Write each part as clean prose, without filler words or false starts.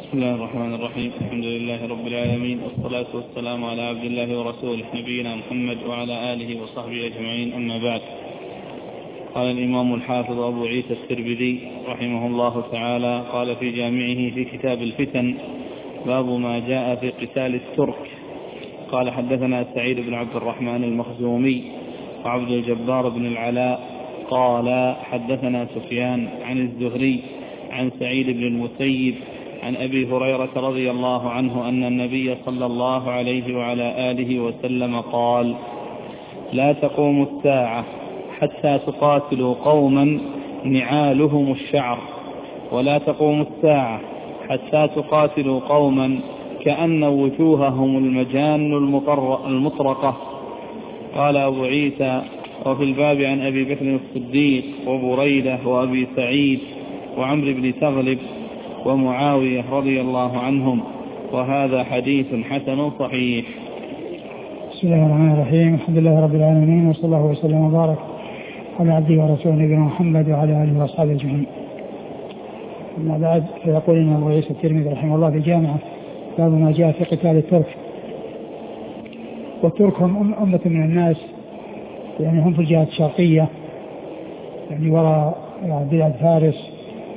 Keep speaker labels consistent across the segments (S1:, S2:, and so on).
S1: بسم الله الرحمن الرحيم. الحمد لله رب العالمين، والصلاة والسلام على عبد الله ورسوله نبينا محمد وعلى آله وصحبه أجمعين، أما بعد. قال الإمام الحافظ أبو عيسى الترمذي رحمه الله تعالى قال في جامعه في كتاب الفتن: باب ما جاء في قتال الترك. قال: حدثنا سعيد بن عبد الرحمن المخزومي وعبد الجبار بن العلاء قال: حدثنا سفيان عن الزهري عن سعيد بن المسيب عن أبي هريرة رضي الله عنه أن النبي صلى الله عليه وعلى آله وسلم قال: لا تقوم الساعة حتى تقاتلوا قوما نعالهم الشعر، ولا تقوم الساعة حتى تقاتلوا قوما كأن وجوههم المجان المطرقة. قال أبو عيسى: وفي الباب عن أبي بكر الصديق وبريدة وأبي سعيد وعمرو بن تغلب ومعاوية رضي الله عنهم، وهذا حديث حسن صحيح.
S2: بسم الله الرحمن الرحيم. الحمد لله رب العالمين، وصلى الله وسلم وبارك على عبده ورسوله نبينا محمد وعلى آله وأصحابه أجمعين. أما بعد، فيقول لنا أبو عيسى الترمذي رحمه الله في جامعة: باب ما جاء في قتال الترك. والترك هم أمة من الناس، يعني هم في الجهة الشرقية، يعني وراء بلاد فارس،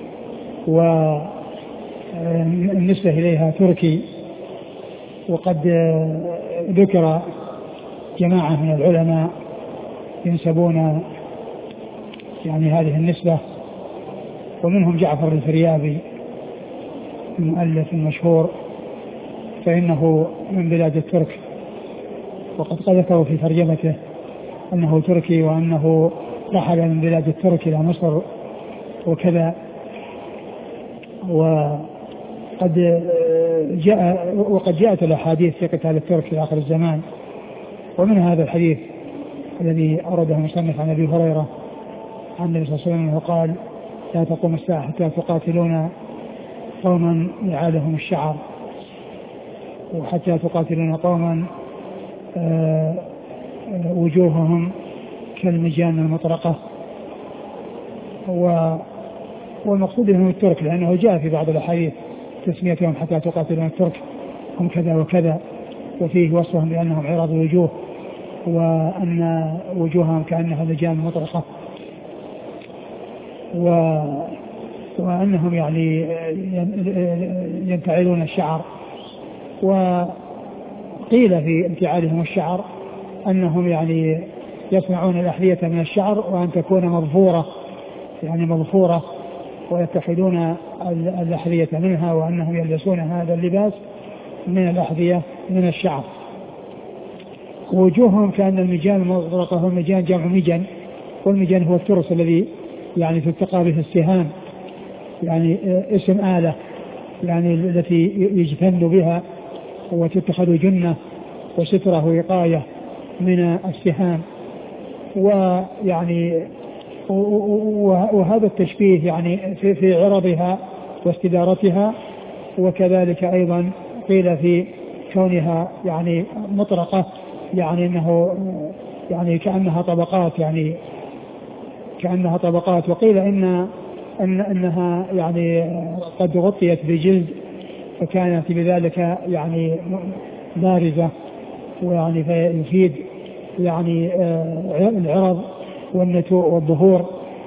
S2: والنسبة إليها تركي. وقد ذكر جماعة من العلماء ينسبون يعني هذه النسبة، ومنهم جعفر الفريابي المؤلف المشهور، فإنه من بلاد الترك، وقد ذكروا في ترجمته أنه تركي، وأنه رحل من بلاد الترك إلى مصر وكذا. وقد جاءت الأحاديث في قتال الترك في آخر الزمان، ومن هذا الحديث الذي أورده المصنف عن أبي هريرة عن النبي صلى الله عليه وسلم وقال: لا تقوم الساعة حتى تقاتلون قوما نعالهم الشعر، وحتى تقاتلون قوما وجوههم كالمجان المطرقة. والمقصود منهم الترك، لأنه جاء في بعض الأحاديث تسميتهم حتى تقاتلون الترك هم كذا وكذا، وفيه وصفهم بأنهم عراض الوجوه، وأن وجوههم كأنها لجان مطرقة، وأنهم يعني ينتعلون الشعر. وقيل في انتعالهم الشعر أنهم يعني يصنعون الأحذية من الشعر، وأن تكون مظفورة، يعني مظفورة، ويتخذون الأحذية منها، وأنهم يلبسون هذا اللباس من الأحذية من الشعر. وجوههم كأن المجان المطرقة، والمجان جمع مجن، والمجان هو الترس الذي يعني تتقى به السهام، يعني اسم آلة يعني التي يجتن بها وتتخذ جنة وسترة وقاية من السهام. ويعني وهذا التشبيه يعني في عرضها واستدارتها، وكذلك أيضا قيل في كونها يعني مطرقة، يعني أنه يعني كأنها طبقات، يعني كأنها طبقات. وقيل أنها يعني قد غطيت بجلد، فكانت بذلك يعني بارزة، ويعني فيفيد يعني العرض والنتوء والظهور.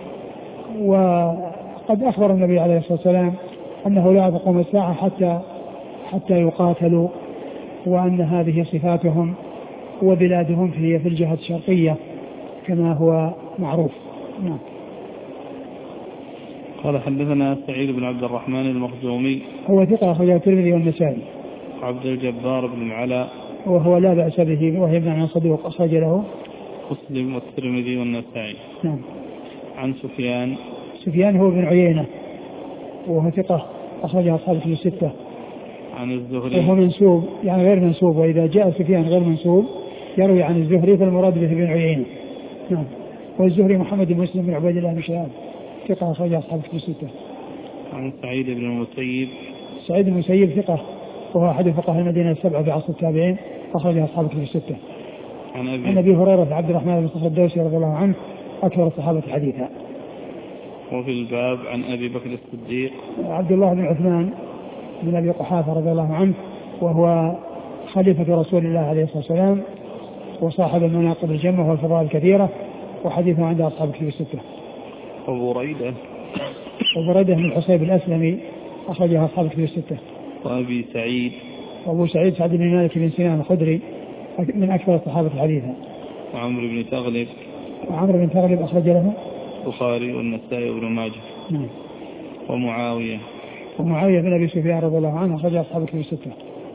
S2: وقد أخبر النبي عليه الصلاة والسلام أنه لا تقوم الساعة حتى يقاتلوا، وأن هذه صفاتهم، وبلادهم هي في الجهة الشرقية كما هو معروف. نعم.
S1: قال: حدثنا سعيد بن عبد الرحمن المخزومي،
S2: هو ثقة أخرجه الترمذي والنسائي.
S1: عبد الجبار بن العلاء،
S2: وهو لا بأس به، وهي ابن عن صدوق أخرج له
S1: مسلم والترمذي والنسائي.
S2: نعم.
S1: عن
S2: سفيان هو بن عيينة، وهو ثقة أخرجه أصحاب الكتب الستة.
S1: عن الزهري،
S2: وهو منسوب يعني غير منسوب، وإذا جاء سفيان غير منسوب يروي عن الزهري، فالمراد به بن عيينة. نعم. والزهري محمد بن مسلم بن عبيد الله بن شهاب، ثقة أخرجه أصحاب الكتب الستة.
S1: عن سعيد بن المسيب،
S2: سعيد بن المسيب ثقة، وهو أحد فقهاء المدينة السبعة في عصر التابعين، أخرج أصحاب الكتب الستة. عن أبي هريرة عبد الرحمن بن صخر الدوسي رضي الله عنه، أكثر الصحابة حديثا.
S1: وفي الباب عن أبي بكر الصديق
S2: عبد الله بن عثمان بن أبي قحافة رضي الله عنه، وهو خليفة رسول الله عليه الصلاة والسلام وصاحب المناقب الجمة والفضائل الكثيرة، وحديثه عند أصحاب الكتب الستة. وبريدة بن الحصيب الأسلمي أخرجها أصحاب الكتب الستة. وأبو سعيد سعد بن مالك بن سنان الخدري من أكثر الصحابة حديثا.
S1: وعمرو بن تغلب أخرج له
S2: البخاري والنسائي وابن ماجه.
S1: ومعاوية
S2: بن أبي سفيان رضي الله عنه أخرج أصحاب الكتب الستة.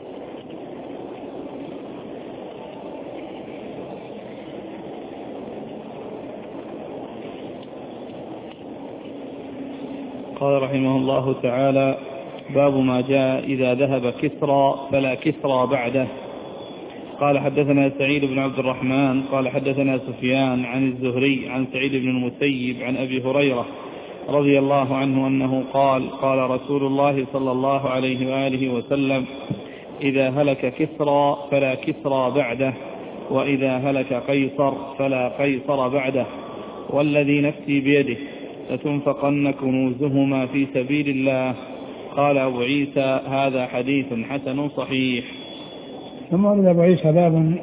S1: قال رحمه الله تعالى: باب ما جاء إذا ذهب كسرى فلا كسرى بعده. قال حدثنا سعيد بن عبد الرحمن قال حدثنا سفيان عن الزهري عن سعيد بن المسيب عن أبي هريرة رضي الله عنه أنه قال: قال رسول الله صلى الله عليه وآله وسلم: إذا هلك كسرى فلا كسرى بعده، وإذا هلك قيصر فلا قيصر بعده، والذي نفسي بيده لتنفقن كنوزهما في سبيل الله. قال أبو عيسى: هذا حديث حسن صحيح.
S2: ثم قال أبو عيسى: باب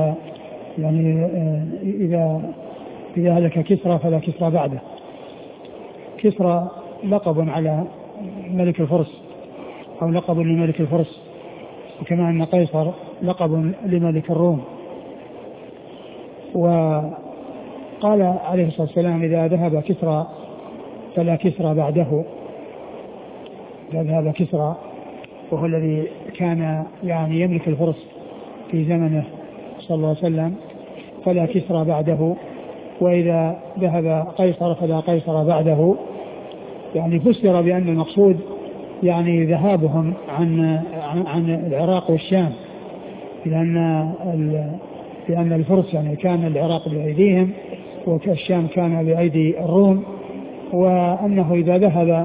S2: إذا هلك كسرى فلا كسرى بعده. كسرى لقب على ملك الفرس أو لقب لملك الفرس، وكما أن قيصر لقب لملك الروم. وقال عليه الصلاة والسلام: إذا ذهب كسرى فلا كسرى بعده. إذا ذهب كسرى وهو الذي كان يملك الفرس في زمنه صلى الله عليه وسلم فلا كسرى بعده، وإذا ذهب قيصر فلا قيصر بعده. فسر بأن المقصود ذهابهم عن العراق والشام، لأن الفرس كان العراق بأيديهم والشام كان بأيدي الروم، وأنه إذا ذهب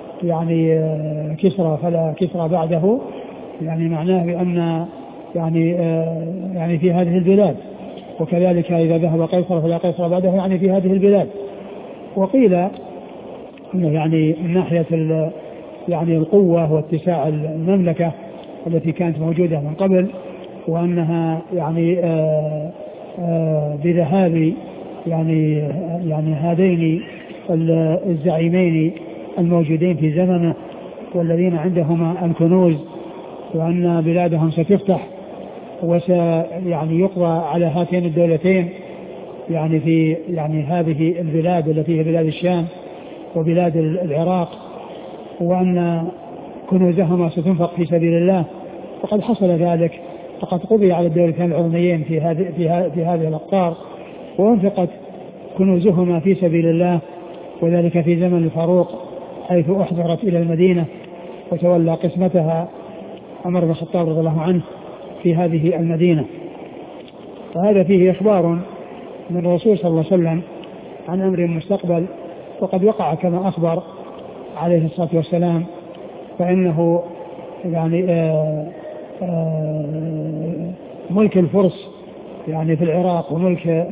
S2: كسرى فلا كسرى بعده، معناه بأن في هذه البلاد، وكذلك إذا ذهب قيصر فلا قيصر بعده في هذه البلاد. وقيل أنه من ناحية القوة واتساع المملكة التي كانت موجودة من قبل، وأنها بذهاب هذين الزعيمين الموجودين في زمنه والذين عندهما الكنوز، وأن بلادهم ستفتح يقضى على هاتين الدولتين في هذه البلاد التي هي بلاد الشام وبلاد العراق، وأن كنوزهما ستنفق في سبيل الله. وقد حصل ذلك، فقد قضي على الدولتين العظميين في هذه الأقطار، وانفقت كنوزهما في سبيل الله، وذلك في زمن الفاروق حيث أحضرت إلى المدينة وتولى قسمتها عمر بن الخطاب رضي الله عنه في هذه المدينة. وهذا فيه إخبار من الرسول صلى الله عليه وسلم عن أمر مستقبل، وقد وقع كما أخبر عليه الصلاة والسلام، فإنه ملك الفرس في العراق وملك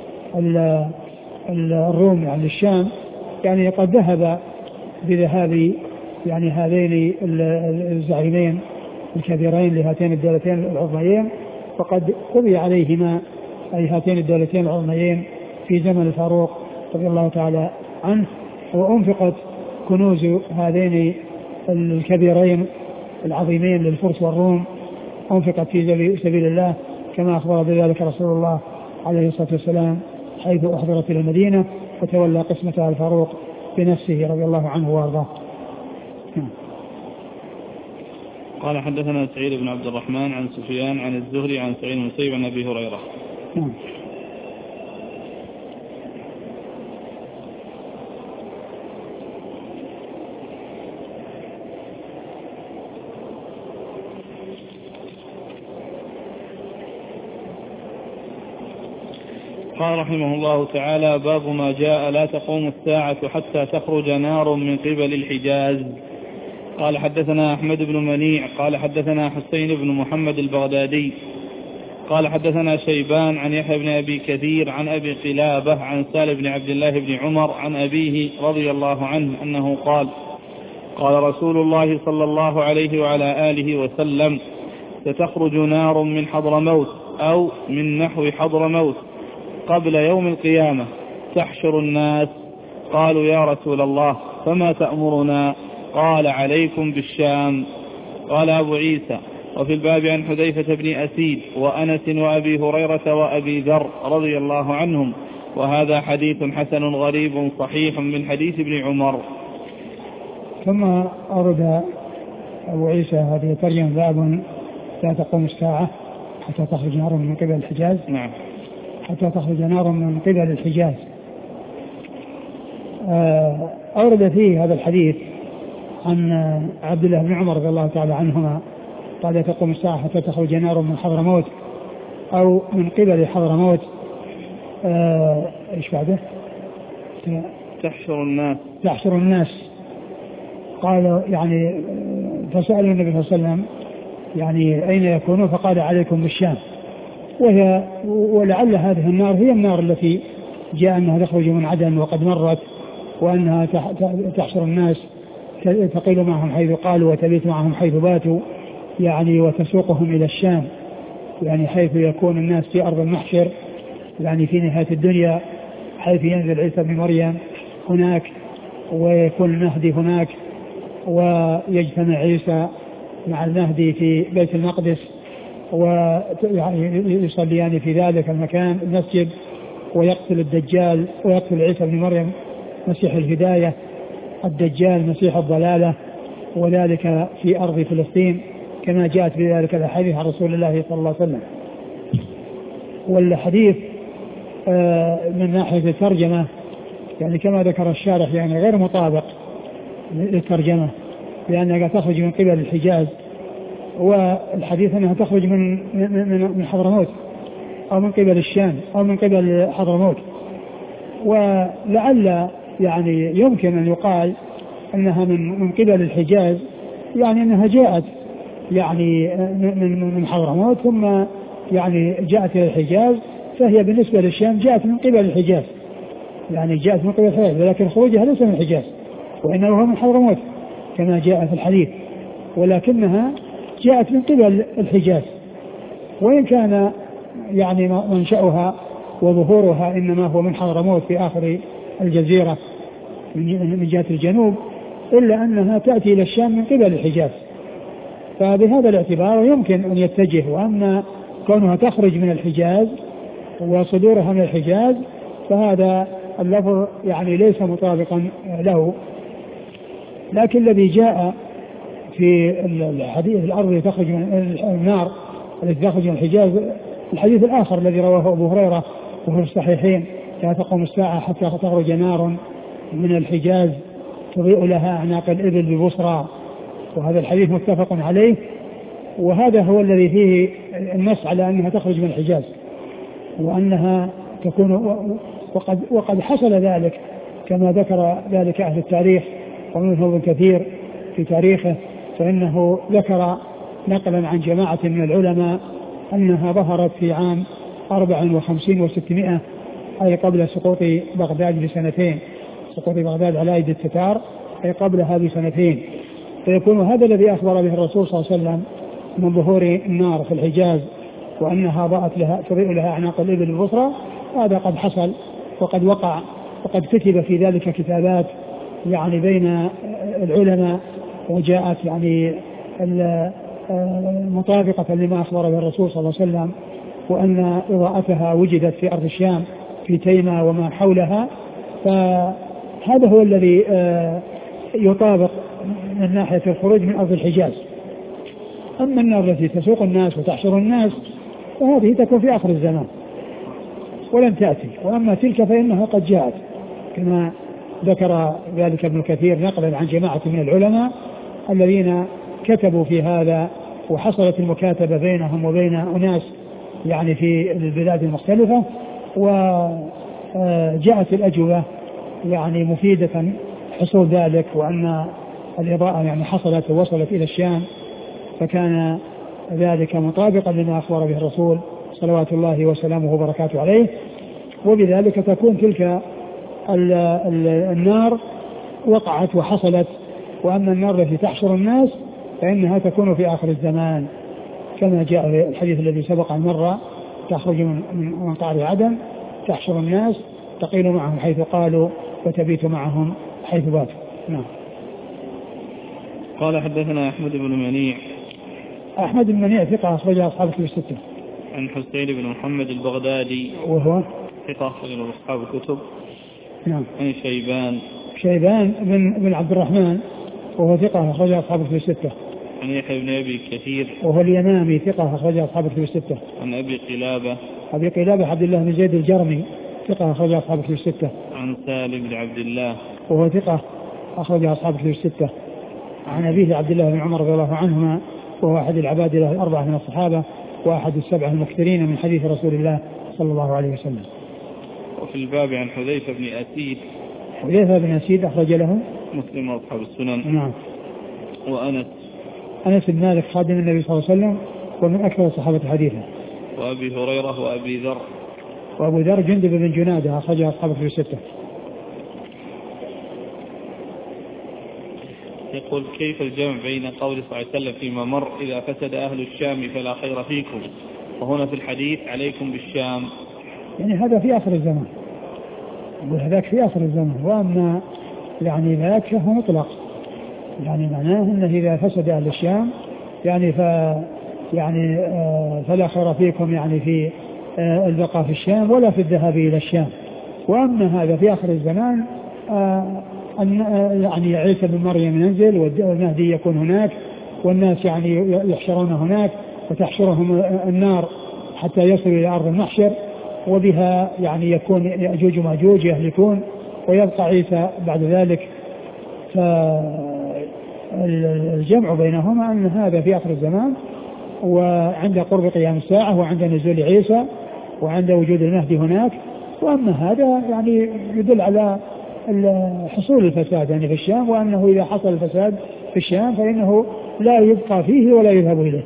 S2: الروم للشام قد ذهب بذهاب هذين الزعيمين الكبيرين لهاتين الدولتين العظميين، وقد قضي عليهما أي هاتين الدولتين العظميين في زمن الفاروق رضي الله تعالى عنه، وأنفقت كنوز هذين الكبيرين العظيمين للفرس والروم، أنفقت في سبيل الله كما أخبر بذلك رسول الله عليه الصلاة والسلام حيث أحضرت إلى المدينة وتولى قسمتها الفاروق بنفسه رضي الله عنه وارضاه.
S1: قال حدثنا سعيد بن عبد الرحمن عن سفيان عن الزهري عن سعيد بن المسيب عن أبي هريرة. قال رحمه الله تعالى: باب ما جاء لا تقوم الساعة حتى تخرج نار من قبل الحجاز. قال حدثنا أحمد بن منيع قال حدثنا حسين بن محمد البغدادي قال حدثنا شيبان عن يحيى بن أبي كثير عن أبي قلابة عن سالم بن عبد الله بن عمر عن أبيه رضي الله عنه أنه قال: قال رسول الله صلى الله عليه وعلى آله وسلم: ستخرج نار من حضرموت أو من نحو حضرموت قبل يوم القيامة تحشر الناس. قالوا: يا رسول الله فما تأمرنا؟ قال: عليكم بالشام. قال أبو عيسى: وفي الباب عن حذيفة بن أسيد وأنس وأبي هريرة وأبي ذر رضي الله عنهم، وهذا حديث حسن غريب صحيح من حديث ابن عمر.
S2: ثم أورد أبو عيسى هذه الترجمة: باب لا تقوم الساعة حتى تخرج نار من قبل الحجاز.
S1: نعم.
S2: حتى تخرج نار من قبل الحجاز. أورد فيه هذا الحديث عن عبد الله بن عمر رضي الله تعالى عنهما قال: لا تقوم الساعة حتى تخرج نار من حضرموت أو من قبل حضرموت. إيش بعده؟ تحشر الناس. قال يعني فسأل النبي صلى الله عليه وسلم يعني أين يكونون؟ فقال: عليكم بالشام. ولعل هذه النار هي النار التي جاء أنها تخرج من عدن وقد مرت، وأنها تحشر الناس، تقيل معهم حيث قالوا وتبيت معهم حيث باتوا، يعني وتسوقهم إلى الشام، يعني حيث يكون الناس في أرض المحشر، يعني في نهاية الدنيا، حيث ينزل عيسى بن مريم هناك ويكون المهدي هناك، ويجتمع عيسى مع المهدي في بيت المقدس ويصليان في ذلك المكان المسجد، ويقتل الدجال ويقتل عيسى بن مريم مسيح الهداية، الدجال مسيح الضلالة، وذلك في أرض فلسطين كما جاءت بذلك الحديث عن رسول الله صلى الله عليه وسلم. والحديث من ناحية الترجمة يعني كما ذكر الشارح يعني غير مطابق للترجمة، لأنها تخرج من قبل الحجاز، والحديث أنها تخرج من حضرموت أو من قبل الشام أو من قبل حضرموت. ولعل يعني يمكن أن يقال أنها من قبل الحجاز، يعني أنها جاءت يعني من حضرموت ثم يعني جاءت إلى الحجاز، فهي بالنسبة للشام جاءت من قبل الحجاز، يعني جاءت من قبل الحجاز، ولكن خروجها ليس من الحجاز وإنما هو من حضرموت كما جاء في الحديث، ولكنها جاءت من قبل الحجاز، وإن كان يعني منشأها وظهورها إنما هو من حضرموت في آخر الجزيرة من جهة الجنوب، إلا أنها تأتي إلى الشام من قبل الحجاز. فبهذا الاعتبار يمكن أن يتجه، وأن كونها تخرج من الحجاز وصدورها من الحجاز فهذا اللفظ يعني ليس مطابقا له. لكن الذي جاء في الحديث الأرض تخرج من النار التي تخرج من الحجاز الحديث الآخر الذي رواه أبو هريرة وفي الصحيحين: لا تقوم الساعة حتى تخرج نار من الحجاز تضيء لها أعناق الإبل ببصرى. وهذا الحديث متفق عليه، وهذا هو الذي فيه النص على أنها تخرج من الحجاز وأنها تكون، وقد حصل ذلك كما ذكر ذلك أهل التاريخ، ومنه ابن كثير في تاريخه، فإنه ذكر نقلا عن جماعة من العلماء أنها ظهرت في عام 54 و600، أي قبل سقوط بغداد بسنتين، سقوط بغداد على أيدي التتار، أي قبلها بسنتين. فيكون هذا الذي أخبر به الرسول صلى الله عليه وسلم من ظهور النار في الحجاز وأنها ضاءت لها تضيء لها أعناق الإبل البصرى، هذا قد حصل وقد وقع، وقد كتب في ذلك كتابات يعني بين العلماء، وجاءت يعني مطابقة لما أخبر به الرسول صلى الله عليه وسلم، وأن إضاءتها وجدت في أرض الشام في تيمة وما حولها. فهذا هو الذي يطابق من ناحية الخروج من أرض الحجاز. أما النار التي تسوق الناس وتحشر الناس فهذه تكون في آخر الزمان ولن تأتي، وأما تلك فإنها قد جاءت كما ذكر ذلك ابن كثير نقلا عن جماعة من العلماء الذين كتبوا في هذا، وحصلت المكاتبة بينهم وبين أناس يعني في البلاد المختلفة، وجاءت الأجوبة يعني مفيدة حصول ذلك، وأن الإضاءة يعني حصلت ووصلت إلى الشام، فكان ذلك مطابقا لما أخبر به الرسول صلوات الله وسلامه وبركاته عليه. وبذلك تكون تلك النار وقعت وحصلت وأما النار التي تحشر الناس فإنها تكون في آخر الزمان كما جاء في الحديث الذي سبق أن مر تخرج من قعر عدن تحشر الناس تقيل معهم حيث قالوا وتبيت معهم حيث باتوا. نعم.
S1: قال حدثنا أحمد بن منيع.
S2: أحمد بن منيع ثقة أخرج أصحاب الكتب الستة.
S1: عن حسين بن محمد البغدادي وهو ثقة أخرج أصحاب الكتب.
S2: نعم.
S1: عن
S2: شيبان بن عبد الرحمن وهو ثقة أخرج أصحاب الكتب الستة.
S1: عن يحيى بن أبي كثير
S2: وهو اليمامي ثقة أخرج أصحاب الكتب الستة.
S1: عن أبي قلابة
S2: عبد الله بن زيد الجرمي ثقة أخرج أصحاب الكتب الستة.
S1: عن سالم بن عبد الله
S2: وهو ثقة أخرج أصحاب الكتب الستة. عن أبيه عبد الله بن عمر رضي الله عنهما وهو أحد العباد له الأربعة من الصحابة وأحد السبعة المكثرين من حديث رسول الله صلى الله عليه وسلم.
S1: وفي الباب عن حذيفة بن أسيد
S2: أخرج له
S1: مسلم وأصحاب السنن.
S2: نعم.
S1: أنس
S2: بن مالك خادم النبي صلى الله عليه وسلم ومن أكثر الصحابة حديثا.
S1: وأبي هريرة
S2: وأبو ذر جندب بن جنادة أخرج أصحاب الكتب الستة.
S1: يقول كيف الجمع بين قول صلى الله عليه وسلم فيما مر إذا فسد أهل الشام فلا خير فيكم وهنا في الحديث عليكم بالشام؟
S2: يعني هذا في آخر الزمان وهذاك في آخر الزمان وأما يعني ذاك فهو مطلق يعني معناه أنه إذا فسد أهل الشام يعني فلا خير فيكم يعني في البقاء في الشام ولا في الذهاب إلى الشام. وأما هذا في آخر الزمان يعني عيسى بن مريم ينزل والمهدي يكون هناك والناس يعني يحشرون هناك وتحشرهم النار حتى يصلوا إلى أرض المحشر وبها يعني يكون يأجوج ومأجوج يهلكون ويبقى عيسى بعد ذلك. فالجمع بينهما أن هذا في آخر الزمان وعند قرب قيام الساعة وعند نزول عيسى وعند وجود المهدي هناك. وأما هذا يعني يدل على حصول الفساد يعني في الشام وأنه إذا حصل الفساد في الشام فإنه لا يبقى فيه ولا يذهب إليه.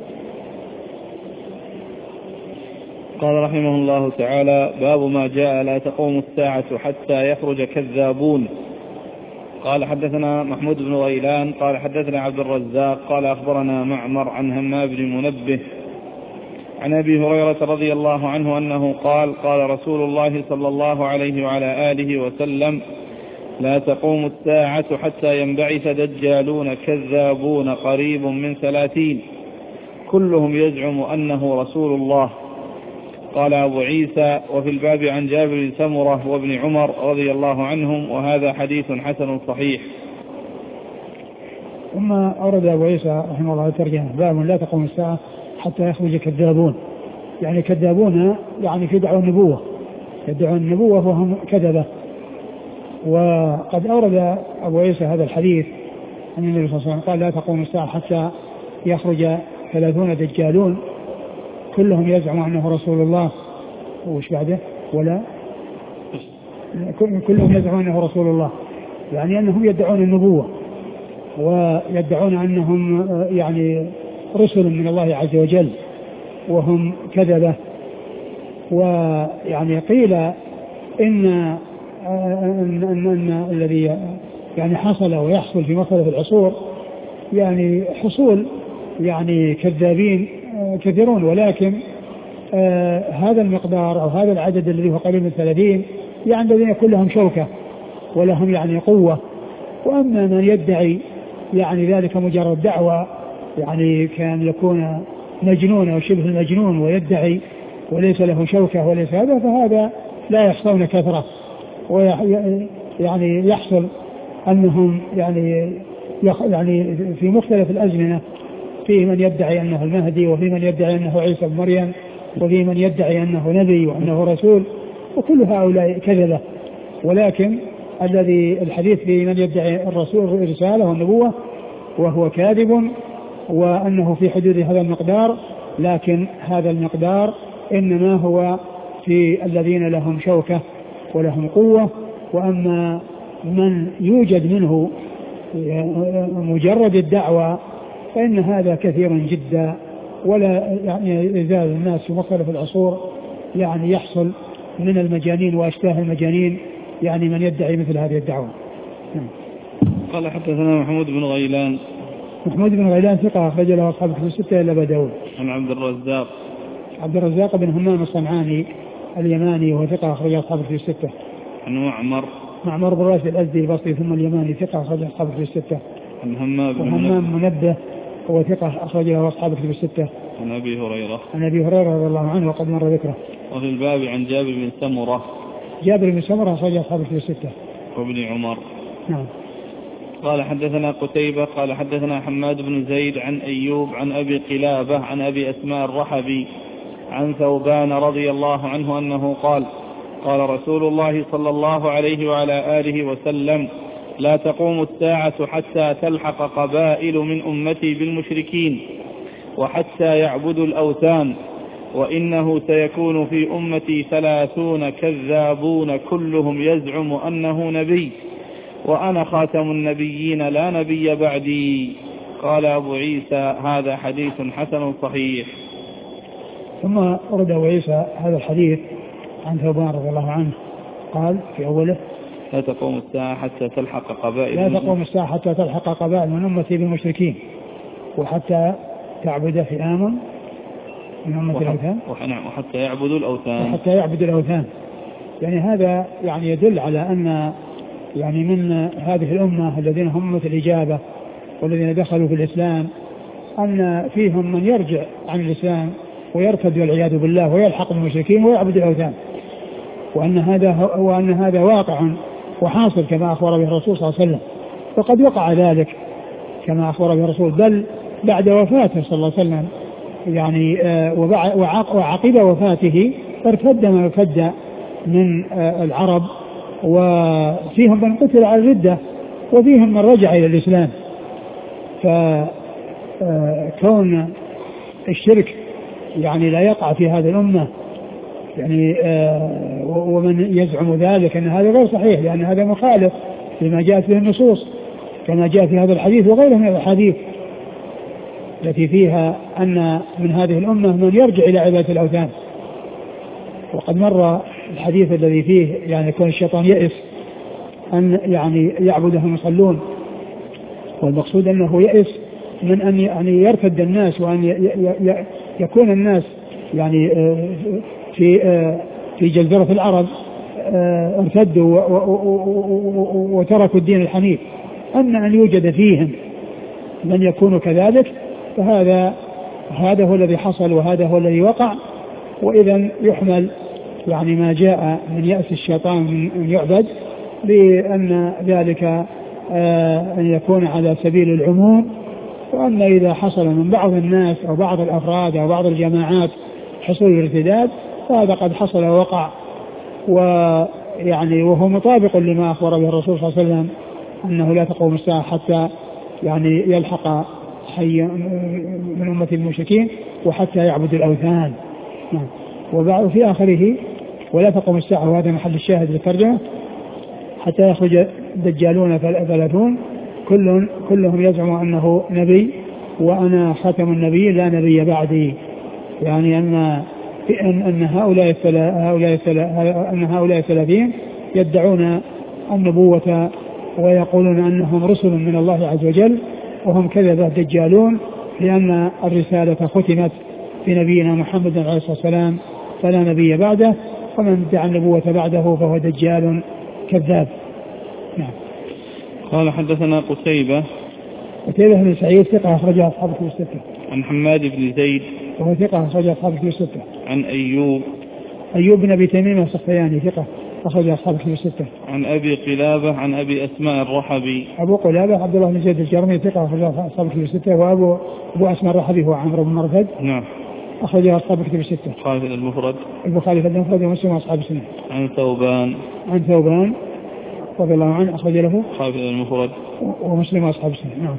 S1: قال رحمه الله تعالى باب ما جاء لا تقوم الساعة حتى يخرج كذابون. قال حدثنا محمود بن غيلان قال حدثنا عبد الرزاق قال أخبرنا معمر عن همام بن منبه عن أبي هريرة رضي الله عنه أنه قال رسول الله صلى الله عليه وعلى آله وسلم لا تقوم الساعة حتى ينبعث دجالون كذابون قريب من 30 كلهم يزعم أنه رسول الله. قال أبو عيسى وفي الباب عن جابر بن سمرة وابن عمر رضي الله عنهم وهذا حديث حسن صحيح.
S2: ثم أورد أبو عيسى رحمه الله ترجمة باب لا تقوم الساعة حتى يخرج كذابون يعني كذابون يعني في دعوة النبوة يدعون النبوة وهم كذبة. وقد أورد أبو عيسى هذا الحديث عن النبي صلى الله عليه وسلم قال لا تقوم الساعة حتى يخرج 30 دجالون كلهم يزعم أنه رسول الله وش بعده ولا كلهم يزعم أنه رسول الله يعني أنهم يدعون النبوة ويدعون أنهم يعني رسل من الله عز وجل وهم كذبة. ويعني قيل إن الذي يعني حصل ويحصل في مختلف العصور يعني حصول يعني كذابين كثيرون ولكن هذا المقدار أو هذا العدد الذي هو قريب من 30 يعني الذين يكون لهم شوكة ولهم يعني قوة. وأما من يدعي يعني ذلك مجرد دعوة يعني كان يكون مجنون أو شبه المجنون ويدعي وليس له شوكة وليس هذا فهذا لا يحصون كثرة ويعني يحصل أنهم يعني في مختلف الأزمنة في من يدعي أنه المهدي وفي من يدعي أنه عيسى بن مريم وفي من يدعي أنه نبي وأنه رسول وكل هؤلاء كذبة. ولكن الذي الحديث في من يدعي الرسول الرسالة والنبوة وهو كاذب وأنه في حدود هذا المقدار لكن هذا المقدار إنما هو في الذين لهم شوكة ولهم قوة. وأما من يوجد منه مجرد الدعوة فإن هذا كثير جدا ولا يعني يزال الناس في مختلف العصور يعني يحصل من المجانين وأشباه المجانين يعني من يدعي مثل هذه الدعوة.
S1: قال حدثنا محمود بن غيلان.
S2: محمود بن غيلان ثقة أخرج له أصحاب الكتب الستة إلا أبا داود.
S1: عن عبد الرزاق.
S2: عبد الرزاق بن همام الصنعاني اليماني وهو ثقة أخرج أصحاب الكتب الستة.
S1: عن
S2: معمر بن راشد الأزدي البصري ثم اليماني ثقة أخرج أصحاب الكتب الستة.
S1: عن
S2: همام منبه هو ثقة أخرج له أصحاب الكتب الستة.
S1: عن أبي
S2: هريرة رضي الله عنه وقد مر ذكره.
S1: وفي الباب عن جابر بن سمرة
S2: أخرج أصحاب الكتب الستة.
S1: وابن عمر.
S2: نعم.
S1: قال حدثنا قتيبة قال حدثنا حماد بن زيد عن أيوب عن أبي قلابة عن أبي أسماء الرحبي عن ثوبان رضي الله عنه أنه قال قال رسول الله صلى الله عليه وعلى آله وسلم لا تقوم الساعة حتى تلحق قبائل من أمتي بالمشركين وحتى يعبدوا الأوثان وإنه سيكون في أمتي 30 كذابون كلهم يزعم أنه نبي وأنا خاتم النبيين لا نبي بعدي. قال أبو عيسى هذا حديث حسن صحيح.
S2: ثم ورد أبو عيسى هذا الحديث عن ثوبان رضي الله عنه قال في أوله
S1: لا تقوم الساعة حتى تلحق قبائل
S2: من أمتي بالمشركين وحتى تعبد فئام من أمة الأوثان
S1: وحتى يعبدوا الأوثان.
S2: يعني هذا يعني يدل على أن يعني من هذه الأمة الذين هم أمة الإجابة والذين دخلوا في الإسلام أن فيهم من يرجع عن الإسلام ويرتد والعياذ بالله ويلحق بالمشركين ويعبد الأوثان وأن هذا واقع وحاصل كما أخبر به الرسول صلى الله عليه وسلم وقد وقع ذلك كما أخبر به الرسول بل بعد وفاته صلى الله عليه وسلم يعني وعقب وفاته ارتد من ارتد من العرب وفيهم من قتل على الردة وفيهم من رجع إلى الإسلام. فكون الشرك يعني لا يقع في هذه الأمة يعني ومن يزعم ذلك أن هذا غير صحيح لأن هذا مخالف لما جاءت به النصوص كما جاء في هذا الحديث وغيره من الحديث التي فيها أن من هذه الأمة من يرجع إلى عبادة الأوثان. وقد مر الحديث الذي فيه يعني كون الشيطان يئس أن يعني يعبدهم يصلون والمقصود أنه يئس من أن يعني يرتد الناس وأن يكون الناس يعني في جزيرة العرب ارتدوا وتركوا الدين الحنيف أن يوجد فيهم من يكون كذلك فهذا هو الذي حصل وهذا هو الذي وقع. وإذا يحمل يعني ما جاء من يأس الشيطان أن يعبد لأن ذلك أن يكون على سبيل العموم وأن إذا حصل من بعض الناس أو بعض الأفراد أو بعض الجماعات حصول الارتداد فهذا قد حصل ووقع ويعني وهو مطابق لما أخبر به الرسول صلى الله عليه وسلم أنه لا تقوم الساعة حتى يعني يلحق حي من أمة المشركين وحتى يعبد الأوثان. وبعد في آخره ولا تقوم الساعة وهذا محل الشاهد للترجمة حتى يخرج دجالون 30 كلهم يزعم أنه نبي وأنا خاتم النبي لا نبي بعدي. يعني أن هؤلاء 30 يدعون النبوة ويقولون أنهم رسل من الله عز وجل وهم كذبة دجالون لأن الرسالة ختمت بنبينا محمد عليه الصلاة والسلام فلا نبي بعده ومن ادعى النبوة بعده فهو دجال كذاب. نعم.
S1: قال حدثنا قتيبة
S2: بن سعيد ثقة أخرجها أصحاب الكتب الستة.
S1: عن حماد بن زيد
S2: وهو ثقة أخرجها أصحاب الكتب الستة.
S1: عن أيوب
S2: بن أبي تميم السختياني ثقة أخرج أصحاب الكتب الستة.
S1: عن أبي قلابة عن أبي أسماء الرحبي.
S2: أبو قلابة عبد الله بن زيد الجرمي ثقة أخرج أصحاب الكتب الستة. وأبو أسماء الرحبي هو عمرو بن مرثد.
S1: نعم.
S2: أخرج أصحاب الكتب الستة. البخاري في المفرد ومسلم وأصحاب السنة.
S1: عن ثوبان رضي الله عنه أخرج له
S2: البخاري في المفرد ومسلم وأصحاب السنة. نعم.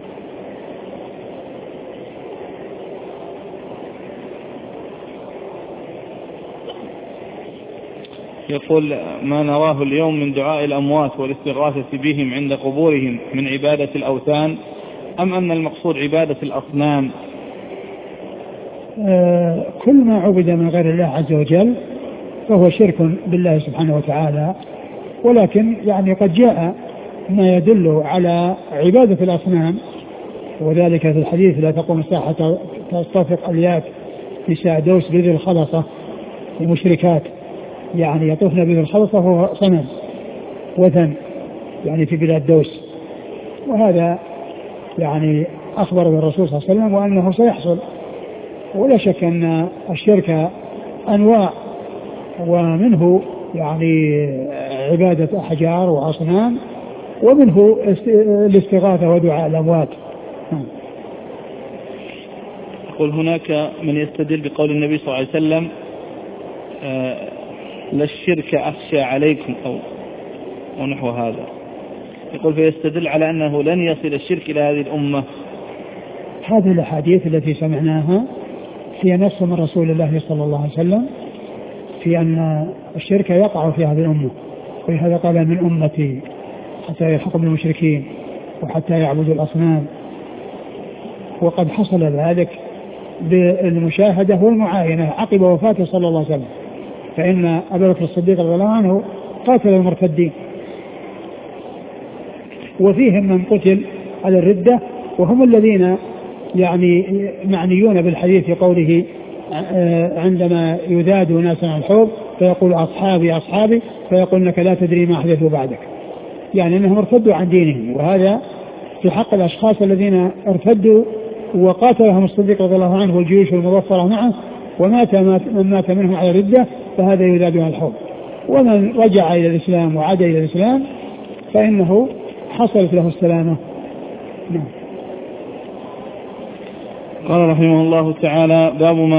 S1: يقول ما نراه اليوم من دعاء الأموات والاستغاثة بهم عند قبورهم من عبادة الأوثان أم أن المقصود عبادة الأصنام؟
S2: كل ما عبد من غير الله عز وجل فهو شرك بالله سبحانه وتعالى ولكن يعني قد جاء ما يدل على عبادة الأصنام، وذلك في الحديث لا تقوم الساعة حتى تستفق أليات نساء دوس بذي الخلصة المشركات، يعني يطوفن بذي الخلصة وهو صنم وثن يعني في بلاد دوس. وهذا يعني أخبر بالرسول صلى الله عليه وسلم وأنه سيحصل. ولا شك أن الشرك أنواع، ومنه يعني عبادة أحجار وأصنام، ومنه الاستغاثة ودعاء الأموات.
S1: يقول هناك من يستدل بقول النبي صلى الله عليه وسلم لا الشرك أخشى عليكم أو نحو هذا، يقول فيستدل على أنه لن يصل الشرك إلى هذه الأمة.
S2: هذه الأحاديث التي سمعناها هي نص من رسول الله صلى الله عليه وسلم في أن الشرك يقع في هذه الأمة، ولهذا قال من أمتي حتى يلحقوا بالمشركين وحتى يعبدوا الأصنام. وقد حصل ذلك بالمشاهدة والمعاينة عقب وفاته صلى الله عليه وسلم، فإن أبا بكر الصديق رضي الله عنه قاتل المرتدين، وفيهم من قتل على الردة، وهم الذين يعني معنيون بالحديث في قوله عندما يذاد ناس عن الحوض فيقول أصحابي أصحابي، فيقول إنك لا تدري ما أحدثوا بعدك، يعني أنهم ارتدوا عن دينهم. وهذا في حق الأشخاص الذين ارتدوا وقاتلهم الصديق رضي الله عنه والجيوش المظفرة معه، ومات من مات منهم على ردة فهذا يذاد عن الحوض. ومن رجع إلى الإسلام وعاد إلى الإسلام فإنه حصلت له السلامة.
S1: قال رحمه الله تعالى: باب ما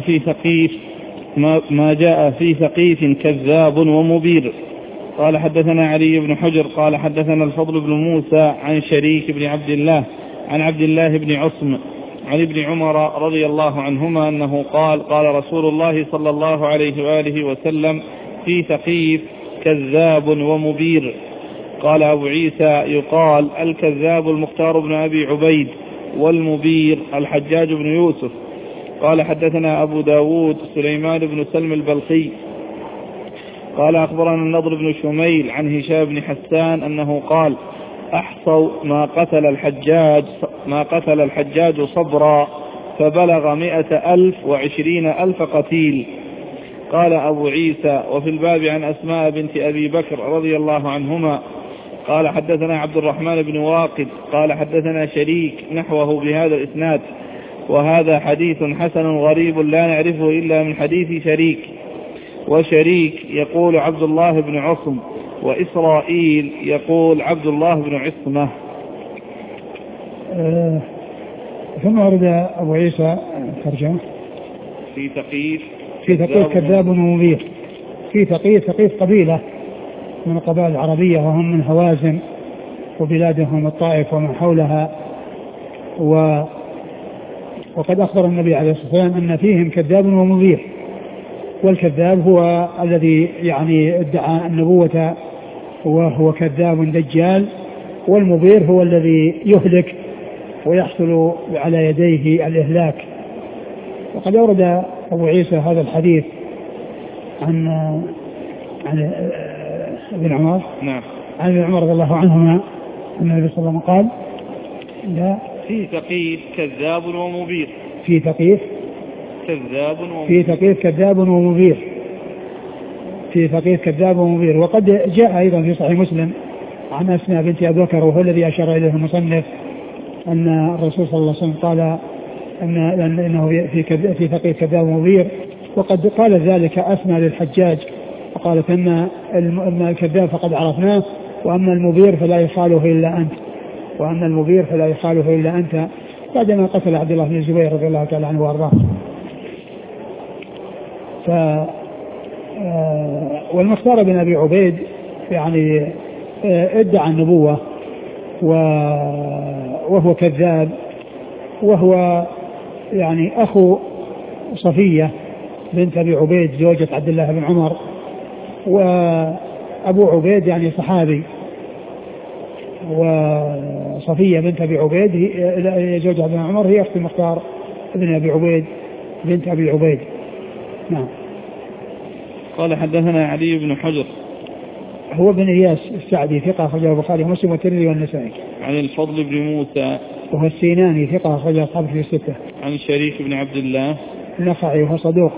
S1: جاء في ثقيف كذاب ومبير. قال حدثنا علي بن حجر قال حدثنا الفضل بن موسى عن شريك بن عبد الله عن عبد الله بن عصم عن ابن عمر رضي الله عنهما أنه قال: قال رسول الله صلى الله عليه وآله وسلم: في ثقيف كذاب ومبير. قال أبو عيسى: يقال الكذاب المختار بن أبي عبيد، والمبير الحجاج بن يوسف. قال حدثنا أبو داود سليمان بن سلم البلخي قال أخبرنا النضر بن شميل عن هشام بن حسان أنه قال: أحصوا ما قتل الحجاج صبرا فبلغ 120,000 قتيل. قال أبو عيسى: وفي الباب عن أسماء بنت أبي بكر رضي الله عنهما. قال حدثنا عبد الرحمن بن واقد قال حدثنا شريك نحوه بهذا الإسناد، وهذا حديث حسن غريب لا نعرفه إلا من حديث شريك. وشريك يقول عبد الله بن عصم، وإسرائيل يقول عبد الله بن عصمة.
S2: ثم ورد أبو عيسى ترجمة
S1: في ثقيف
S2: كذاب ومبير. في ثقيف قبيلة من القبائل العربية، وهم من هوازن وبلادهم الطائف ومن حولها. وقد أخبر النبي عليه الصلاة والسلام أن فيهم كذاب ومبير. والكذاب هو الذي يعني ادعى النبوة وهو كذاب دجال، والمبير هو الذي يهلك ويحصل على يديه الإهلاك. وقد أورد أبو عيسى هذا الحديث عن ابن عمر.
S1: نعم.
S2: عن ابن عمر رضي الله عنهما أن النبي صلى الله عليه وسلم قال: لا
S1: في ثقيف كذاب ومبير.
S2: في ثقيف كذاب ومبير. في ثقيف كذاب ومبير. وقد جاء أيضا في صحيح مسلم عن أسماء بنت أبي بكر، وهو الذي أشار إليه المصنف، أن الرسول صلى الله عليه وسلم قال أنه في ثقيف كذاب ومبير. وقد قال ذلك أسماء للحجاج، وقالت أما الكذاب فقد عرفناه، وأما المبير فلا يخاله إلا أنت، بعدما قتل عبد الله بن الزبير رضي الله تعالى عنه وارضاه. والمختار بن أبي عبيد يعني ادعى النبوة وهو كذاب، وهو يعني أخو صفية بنت أبي عبيد زوجة عبد الله بن عمر. وأبو عبيد يعني صحابي، وصفية بنت أبي عبيد هي زوجة عبد الله بن عمر، هي أخت المختار بن أبي عبيد بنت أبي عبيد. نعم.
S1: قال حدثنا علي بن حجر
S2: هو بن إياس السعدي ثقة أخرجه البخاري ومسلم والترمذي والنسائي.
S1: عن الفضل بن موسى
S2: وهو السيناني ثقة أخرجه أصحابه في الستة.
S1: عن شريك بن عبد الله
S2: النخعي وهو صدوق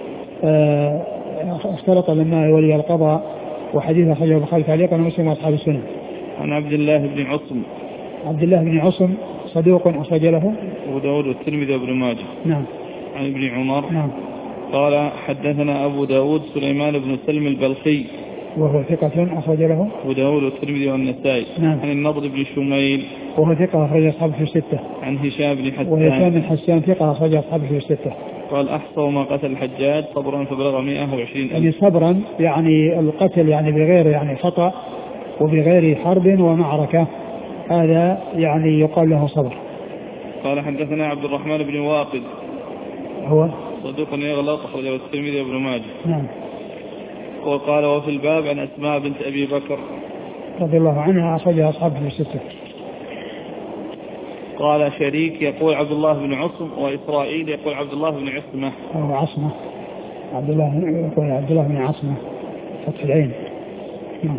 S2: اختلط لما ولي القضاء وحديث أخرجه البخاري تعليقا ومسلم وأصحاب السنن.
S1: عن عبد الله بن عصم.
S2: عبد الله بن عصم صدوق أخرج له
S1: أبو داود والترمذي وابن ماجه.
S2: نعم.
S1: عن ابن عمر.
S2: نعم.
S1: قال حدثنا أبو داود سليمان بن سلم البلخي
S2: وهو ثقة أخرج له
S1: أبو داود والترمذي والنسائي.
S2: نعم.
S1: عن النضر بن شميل
S2: وهو ثقة أخرج أصحابه في الستة.
S1: عن هشام بن حسان
S2: وهشام بن حسان ثقة أخرج أصحابه في الستة.
S1: قال أحصى ما قتل الحجاج صبرا فبلغ 120,000.
S2: يعني صبرا يعني القتل يعني بغير يعني خطأ وبغير حرب ومعركة، هذا يعني يقال له صبر.
S1: قال حدثنا عبد الرحمن بن واقد
S2: هو
S1: صدوق يغلط أخرجه الترمذي وابن ماجه.
S2: نعم.
S1: وقال وفي الباب عن أسماء بنت أبي بكر
S2: رضي الله عنها أخرجها أصحابه في الستة.
S1: قال شريك يقول عبد الله بن عصم وإسرائيل يقول عبد الله بن عصمة
S2: أو عصمة. عبد الله بن عصمة فتح العين. نعم.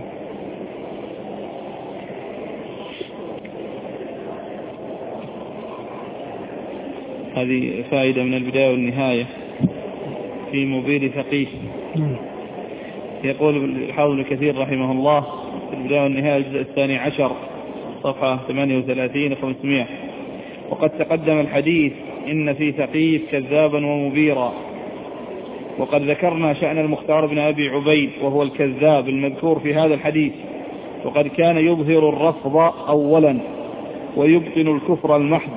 S1: هذه فائدة من البداية والنهاية في مبير فقيه. يقول الحافظ ابن كثير رحمه الله في البداية والنهاية الجزء 12 صفحة 38 و500: وقد تقدم الحديث إن في ثقيف كذابا ومبيرا. وقد ذكرنا شأن المختار بن أبي عبيد وهو الكذاب المذكور في هذا الحديث، وقد كان يظهر الرفض أولا ويبطن الكفر المحض.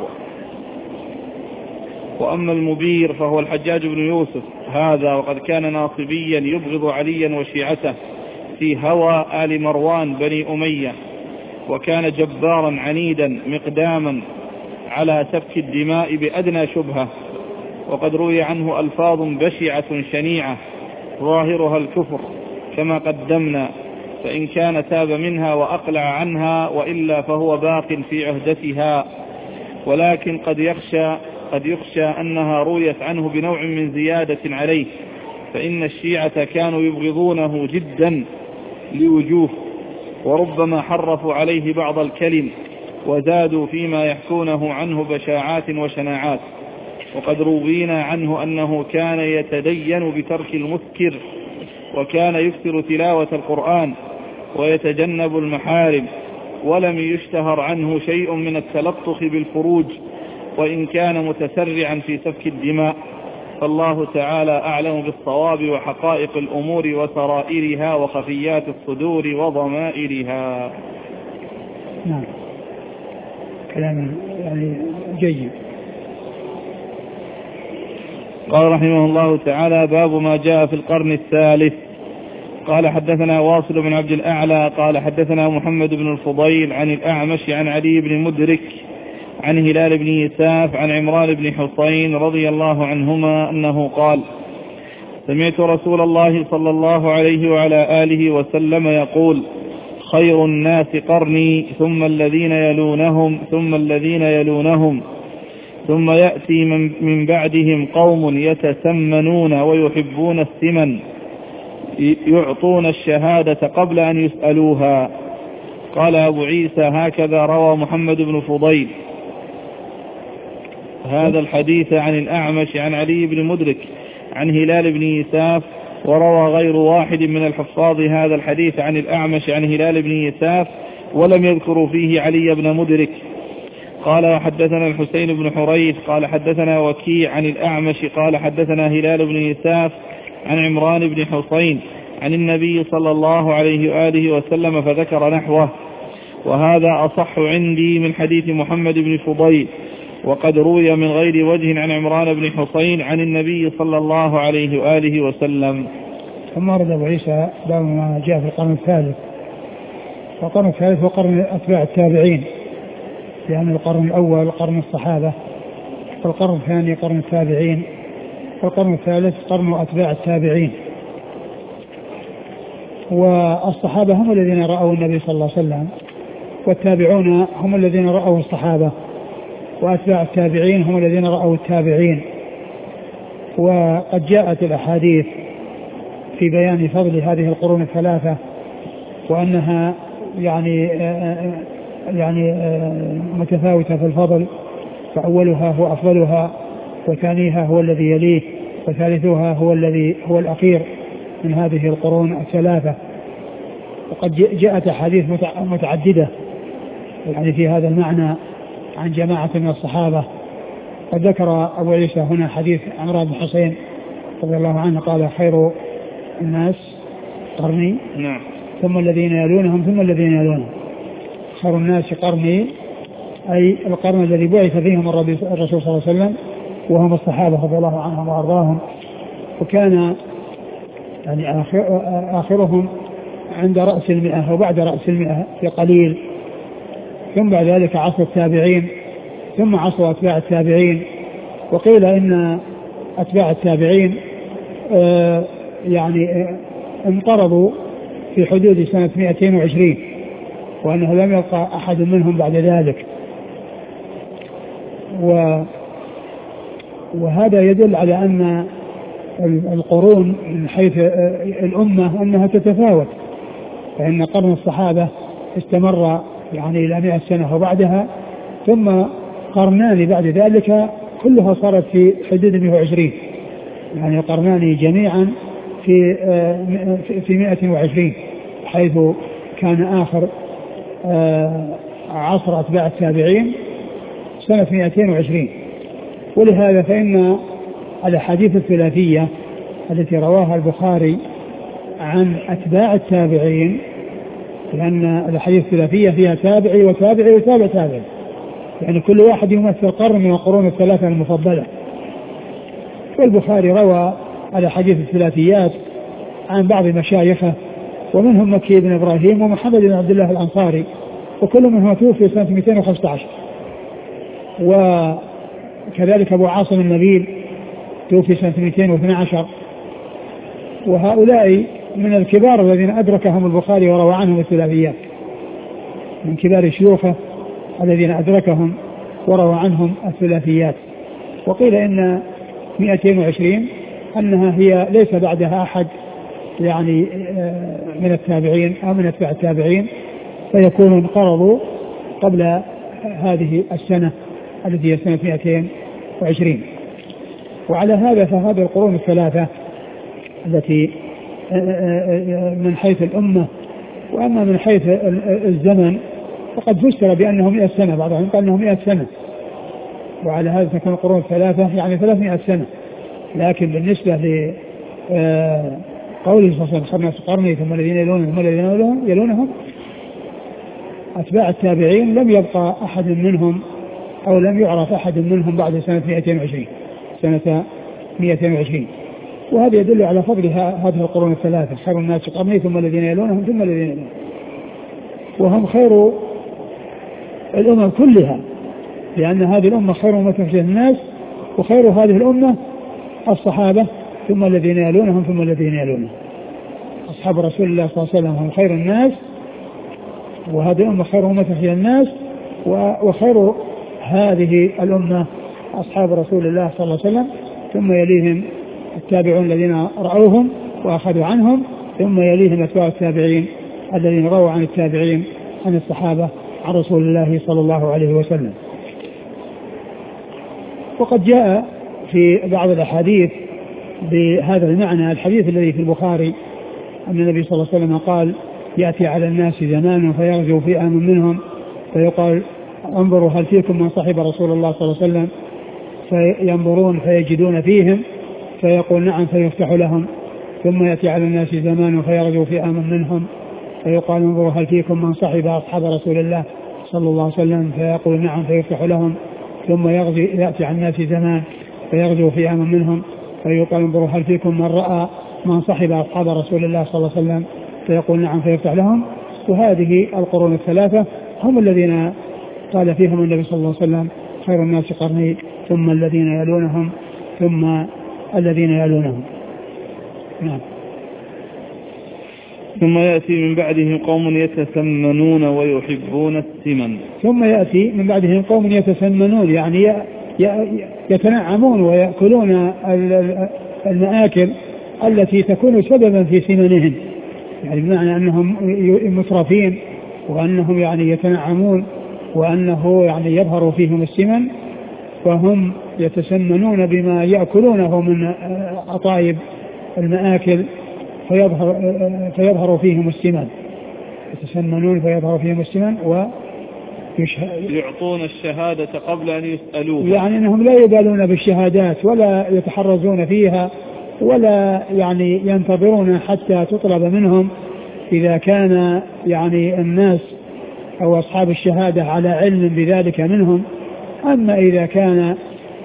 S1: وأما المبير فهو الحجاج بن يوسف هذا، وقد كان ناصبيا يبغض عليا وشيعته في هوى آل مروان بني أمية، وكان جبارا عنيدا مقداما على سفك الدماء بأدنى شبهة. وقد روي عنه ألفاظ بشعة شنيعة ظاهرها الكفر كما قدمنا، فإن كان تاب منها وأقلع عنها، وإلا فهو باق في عهدتها. ولكن قد يخشى أنها رويت عنه بنوع من زيادة عليه، فإن الشيعة كانوا يبغضونه جدا لوجوه، وربما حرفوا عليه بعض الكلم وزادوا فيما يحكونه عنه بشاعات وشناعات. وقد روينا عنه أنه كان يتدين بترك المسكر، وكان يكثر تلاوة القرآن ويتجنب المحارم، ولم يشتهر عنه شيء من التلطخ بالفروج، وإن كان متسرعا في سفك الدماء. فالله تعالى أعلم بالصواب وحقائق الأمور وسرائرها وخفيات الصدور وضمائرها.
S2: نعم، كلام يعني جيد.
S1: قال رحمه الله تعالى: باب ما جاء في القرن الثالث. قال حدثنا واصل بن عبد الأعلى قال حدثنا محمد بن الفضيل عن الأعمش عن علي بن مدرك عن هلال بن يساف عن عمران بن حسين رضي الله عنهما أنه قال: سمعت رسول الله صلى الله عليه وعلى آله وسلم يقول: خير الناس قرني، ثم الذين يلونهم، ثم الذين يلونهم، ثم يأتي من بعدهم قوم يتسمنون ويحبون الثمن، يعطون الشهادة قبل أن يسألوها. قال أبو عيسى: هكذا روى محمد بن فضيل هذا الحديث عن الأعمش عن علي بن مدرك عن هلال بن يساف، وروى غير واحد من الحفاظ هذا الحديث عن الأعمش عن هلال بن يساف، ولم يذكروا فيه علي بن مدرك. قال: وحدثنا الحسين بن حريث قال حدثنا وكيع عن الأعمش قال حدثنا هلال بن يساف عن عمران بن حسين عن النبي صلى الله عليه وآله وسلم فذكر نحوه، وهذا أصح عندي من حديث محمد بن فضيل، وقد روي من غير وجه عن عمران بن حسين عن النبي صلى الله عليه وآله وسلم.
S2: ثم ورد أبو عيسى باب ما جاء في القرن الثالث. والقرن الثالث هو قرن أتباع التابعين، يعني القرن الأول قرن الصحابة، والقرن الثاني قرن التابعين، والقرن الثالث قرن أتباع التابعين. والصحابة هم الذين رأوا النبي صلى الله عليه وسلم، والتابعون هم الذين رأوا الصحابة، وأتباع التابعين هم الذين رأوا التابعين. وقد جاءت الأحاديث في بيان فضل هذه القرون الثلاثة وأنها يعني متفاوتة في الفضل، فأولها هو أفضلها، وثانيها هو الذي يليه، وثالثها هو الأخير من هذه القرون الثلاثة. وقد جاءت أحاديث متعددة يعني في هذا المعنى عن جماعة من الصحابة. قد ذكر أبو عيسى هنا حديث عمران بن حسين رضي الله عنه قال: خير الناس قرني ثم الذين يلونهم ثم الذين يلونهم. خير الناس قرني أي القرن الذي بعث فيهم الرسول صلى الله عليه وسلم، وهم الصحابة رضي الله عنهم وأرضاهم. وكان يعني آخرهم عند رأس 100 وبعد رأس 100 بقليل، ثم بعد ذلك عصر التابعين، ثم عصر أتباع التابعين. وقيل إن أتباع التابعين يعني انقرضوا في حدود سنة 220، وأنه لم يبقى أحد منهم بعد ذلك. وهذا يدل على أن القرون من حيث الأمة أنها تتفاوت، فإن قرن الصحابة استمر يعني إلى 100 سنة وبعدها، ثم قرنان بعد ذلك كلها صارت في حدود 120، يعني قرنان جميعا في 120، حيث كان آخر عصر أتباع التابعين سنة 220. ولهذا فإن الأحاديث الثلاثية التي رواها البخاري عن أتباع التابعين، لأن الأحاديث الثلاثية فيها تابعي وتابعي وتابع تابعي، يعني كل واحد يمثل قرن من القرون الثلاثة المفضلة. والبخاري روى الأحاديث الثلاثيات عن بعض مشايخه، ومنهم مكي بن إبراهيم ومحمد بن عبد الله الأنصاري، وكل منهم توفي سنة 215. وكذلك أبو عاصم النبيل توفي سنة 212. وهؤلاء من الكبار الذين أدركهم البخاري وروى عنهم الثلاثيات، من كبار شيوخه الذين أدركهم وروى عنهم الثلاثيات. وقيل إن 220 أنها هي ليس بعدها أحد يعني من التابعين أو من أتباع التابعين، فيكونوا انقرضوا قبل هذه السنة التي هي سنة 220. وعلى هذا فهذه القرون الثلاثة التي من حيث الأمة، وأما من حيث الزمن فقد فسر بأنه 100 سنة، بعضهم قال أنه 100 سنة، وعلى هذا تكون القرون الثلاثة يعني 300 سنة. لكن بالنسبة لقوله صلى الله عليه وسلم: خير الناس قرني ثم الذين يلونهم ثم الذين يلونهم، أتباع التابعين لم يبقى أحد منهم أو لم يعرف أحد منهم بعد سنة 220. وهذا يدل على فضل هذه القرون الثلاثة: خير الناس قرني ثم الذين يلونهم ثم الذين يلونهم، وهم خير الأمم كلها، لأن هذه الأمة خير أمة في الناس، وخير هذه الأمة الصحابة ثم الذين يلونهم ثم الذين يلونهم. أصحاب رسول الله صلى الله عليه وسلم هم خير الناس، وهذه الأمة خير أمة في الناس، وخير هذه الأمة أصحاب رسول الله صلى الله عليه وسلم، ثم يليهم التابعون الذين رأوهم وأخذوا عنهم، ثم يليهم أتباع التابعين الذين رووا عن التابعين عن الصحابة عن رسول الله صلى الله عليه وسلم. وقد جاء في بعض الأحاديث بهذا المعنى، الحديث الذي في البخاري أن النبي صلى الله عليه وسلم قال: يأتي على الناس زمان فيرجو فئام منهم فيقال: انظروا هل فيكم من صحب رسول الله صلى الله عليه وسلم، فينظرون فيجدون فيهم فيقول: نعم، فيفتح لهم. ثم يأتي على الناس زمان فيرجو فئام منهم فيقال: انظروا هل فيكم من صحب أصحاب رسول الله صلى الله عليه وسلم، فيقول: نعم، فيفتح لهم. ثم يأتي على الناس زمان فيرجو فئام منهم فيقال: انظروا هل فيكم من رأى من صحب أصحاب رسول الله صلى الله عليه وسلم، فيقول: نعم، فيفتح لهم. وهذه القرون الثلاثة هم الذين قال فيهم النبي صلى الله عليه وسلم: خير الناس قرني ثم الذين يلونهم ثم الذين يلونهم. نعم.
S1: ثم يأتي من بعدهم قوم يتسمنون ويحبون السمن.
S2: ثم يأتي من بعدهم قوم يتسمنون، يعني يتنعمون ويأكلون المآكل التي تكون سببا في سمنهم، يعني بمعنى أنهم مترفين وأنهم يعني يتنعمون وأنه يعني يظهر فيهم السمن، فهم يتسمنون بما يأكلونه من أطايب المآكل فيظهر فيهم السمن، يتسمنون فيظهر فيهم السمن
S1: يعطون الشهادة قبل أن يسألوها،
S2: يعني أنهم لا يبالون بالشهادات ولا يتحرزون فيها ولا يعني ينتظرون حتى تطلب منهم إذا كان يعني الناس أو أصحاب الشهادة على علم بذلك منهم. أما إذا كان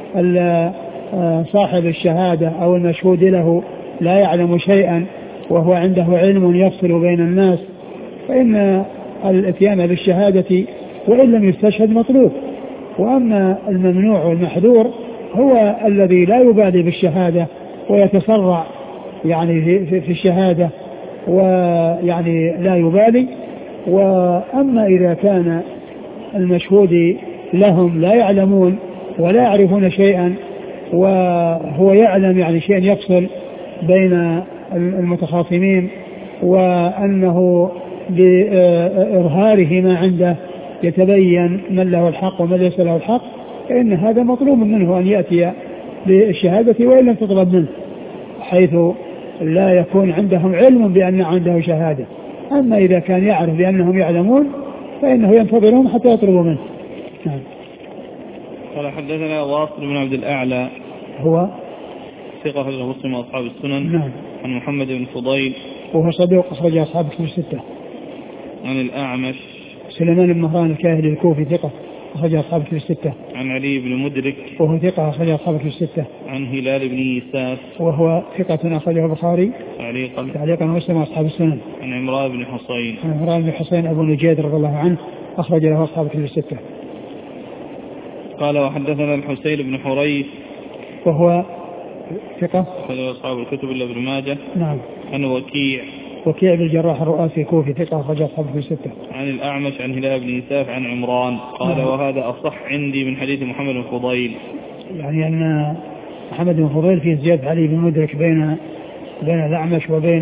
S2: صاحب الشهادة أو المشهود له لا يعلم شيئا وهو عنده علم يفصل بين الناس فإن الاتيان بالشهادة وإن لم يستشهد مطلوب. وأما الممنوع والمحذور هو الذي لا يبالي بالشهادة ويتسرع يعني في الشهادة ويعني لا يبالي. وأما إذا كان المشهود لهم لا يعلمون ولا يعرفون شيئا وهو يعلم يعني شيء يفصل بين المتخاصمين وأنه بإظهاره ما عنده يتبين من له الحق ومن ليس له الحق، فإن هذا مطلوب منه أن يأتي بالشهادة وإن لم تطلب منه، حيث لا يكون عندهم علم بأن عنده شهادة. أما إذا كان يعرف بأنهم يعلمون فإنه ينتظرهم حتى يطلبوا منه. نعم.
S1: قال حدثنا واصل بن عبد الأعلى
S2: هو
S1: ثقة أخرجه مسلم وأصحاب السنن.
S2: نعم.
S1: عن محمد بن فضيل
S2: وهو صدوق أخرج أصحاب الكتب الستة.
S1: عن الأعمش
S2: سليمان بن مهران الكاهلي الكوفي ثقة أخرج أصحاب الكتب الستة.
S1: عن علي بن مدرك
S2: وهو ثقة أخرج أصحاب الكتب الستة.
S1: عن هلال بن يساف
S2: وهو ثقة أخرجه البخاري تعليقا ومسلم وأصحاب السنن.
S1: عن عمران بن حصين
S2: أبو نجيد رضي الله عنه أخرج له أصحاب الكتب الستة.
S1: قال وحدثنا الحسين بن حريث
S2: وهو ثقة
S1: أخرج أصحاب الكتب إلا ابن ماجه.
S2: نعم.
S1: عن
S2: وكيع بن الجراح الرؤاسي الكوفي ثقة أخرج أصحاب الكتب الستة.
S1: عن الأعمش عن هلال بن يساف عن عمران قال
S2: نعم.
S1: وهذا أصح عندي من حديث محمد بن فضيل،
S2: يعني أن محمد بن فضيل فيه زيادة علي بن مدرك بين الأعمش وبين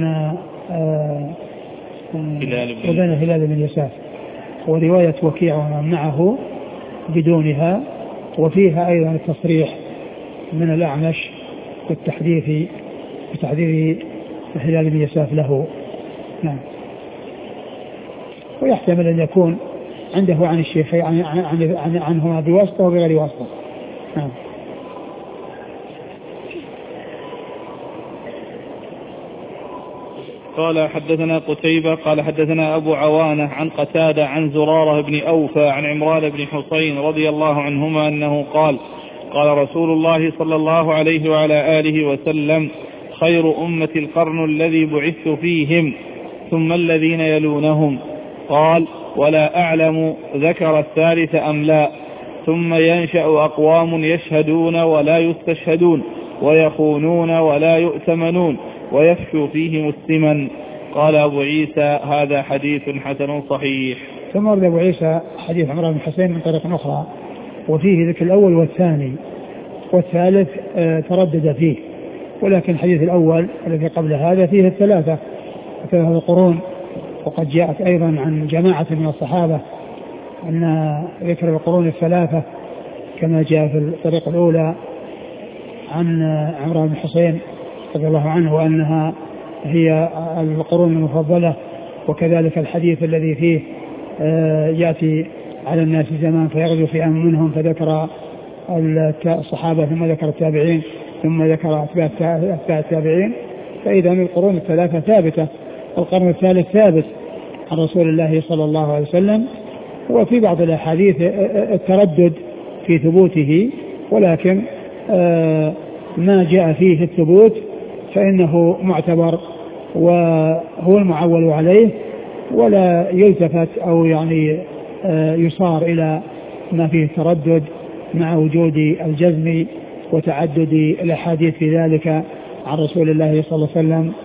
S2: هلال بن يساف، ورواية وكيع ومن معه بدونها، وفيها أيضا التصريح من الأعمش بالتحديث بتحديث هلال بن يساف له. نعم. ويحتمل أن يكون عنده عن الشيخ عنهما بواسطة وبغير واسطة. نعم.
S1: قال حدثنا قتيبة قال حدثنا أبو عوانة عن قتادة عن زرارة بن أوفى عن عمران بن حصين رضي الله عنهما أنه قال قال رسول الله صلى الله عليه وعلى آله وسلم خير أمة القرن الذي بعثت فيهم ثم الذين يلونهم. قال ولا أعلم ذكر الثالث أم لا. ثم ينشأ أقوام يشهدون ولا يستشهدون ويخونون ولا يؤتمنون ويفشو فيهم السمن. قال أبو عيسى هذا حديث حسن صحيح.
S2: ثم ورد أبو عيسى حديث عمران بن حسين من طريق أخرى وفيه ذكر الأول والثاني والثالث تردد فيه، ولكن الحديث الأول الذي قبل هذا فيه الثلاثة القرون. وقد جاءت أيضا عن جماعة من الصحابة أن ذكر القرون الثلاثة كما جاء في الطريقة الأولى عن عمران بن حسين رضي الله عنه وأنها هي القرون المفضلة. وكذلك الحديث الذي فيه يأتي على الناس زمان فيغزو فئام منهم، فذكر الصحابة ثم ذكر التابعين ثم ذكر أتباع التابعين. فإذا القرون الثلاثة ثابتة، القرن الثالث ثابت عن رسول الله صلى الله عليه وسلم. وفي بعض الأحاديث التردد في ثبوته، ولكن ما جاء فيه الثبوت فإنه معتبر وهو المعول عليه، ولا يلتفت أو يعني يصار إلى ما فيه تردد مع وجود الجزم وتعدد الأحاديث في ذلك عن رسول الله صلى الله عليه وسلم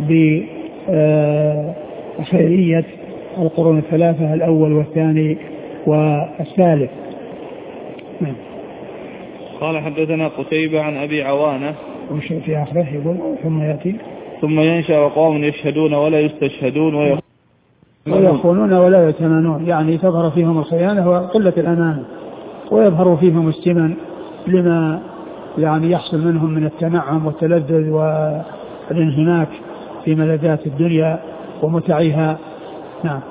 S2: بخيرية القرون الثلاثة الأول والثاني والثالث. نعم.
S1: قال حدثنا قتيبة عن أبي عوانة
S2: وشيء في آخره يقول ثم يأتي
S1: ثم ينشأ قوم يشهدون ولا يستشهدون
S2: ويخونون ولا يتمنون، يعني تظهر فيهم الخيانة وقلة الأمانة، ويظهر فيهم السمن لما يعني يحصل منهم من التنعم والتلذذ والانهماك في ملذات الدنيا ومتعها. نعم.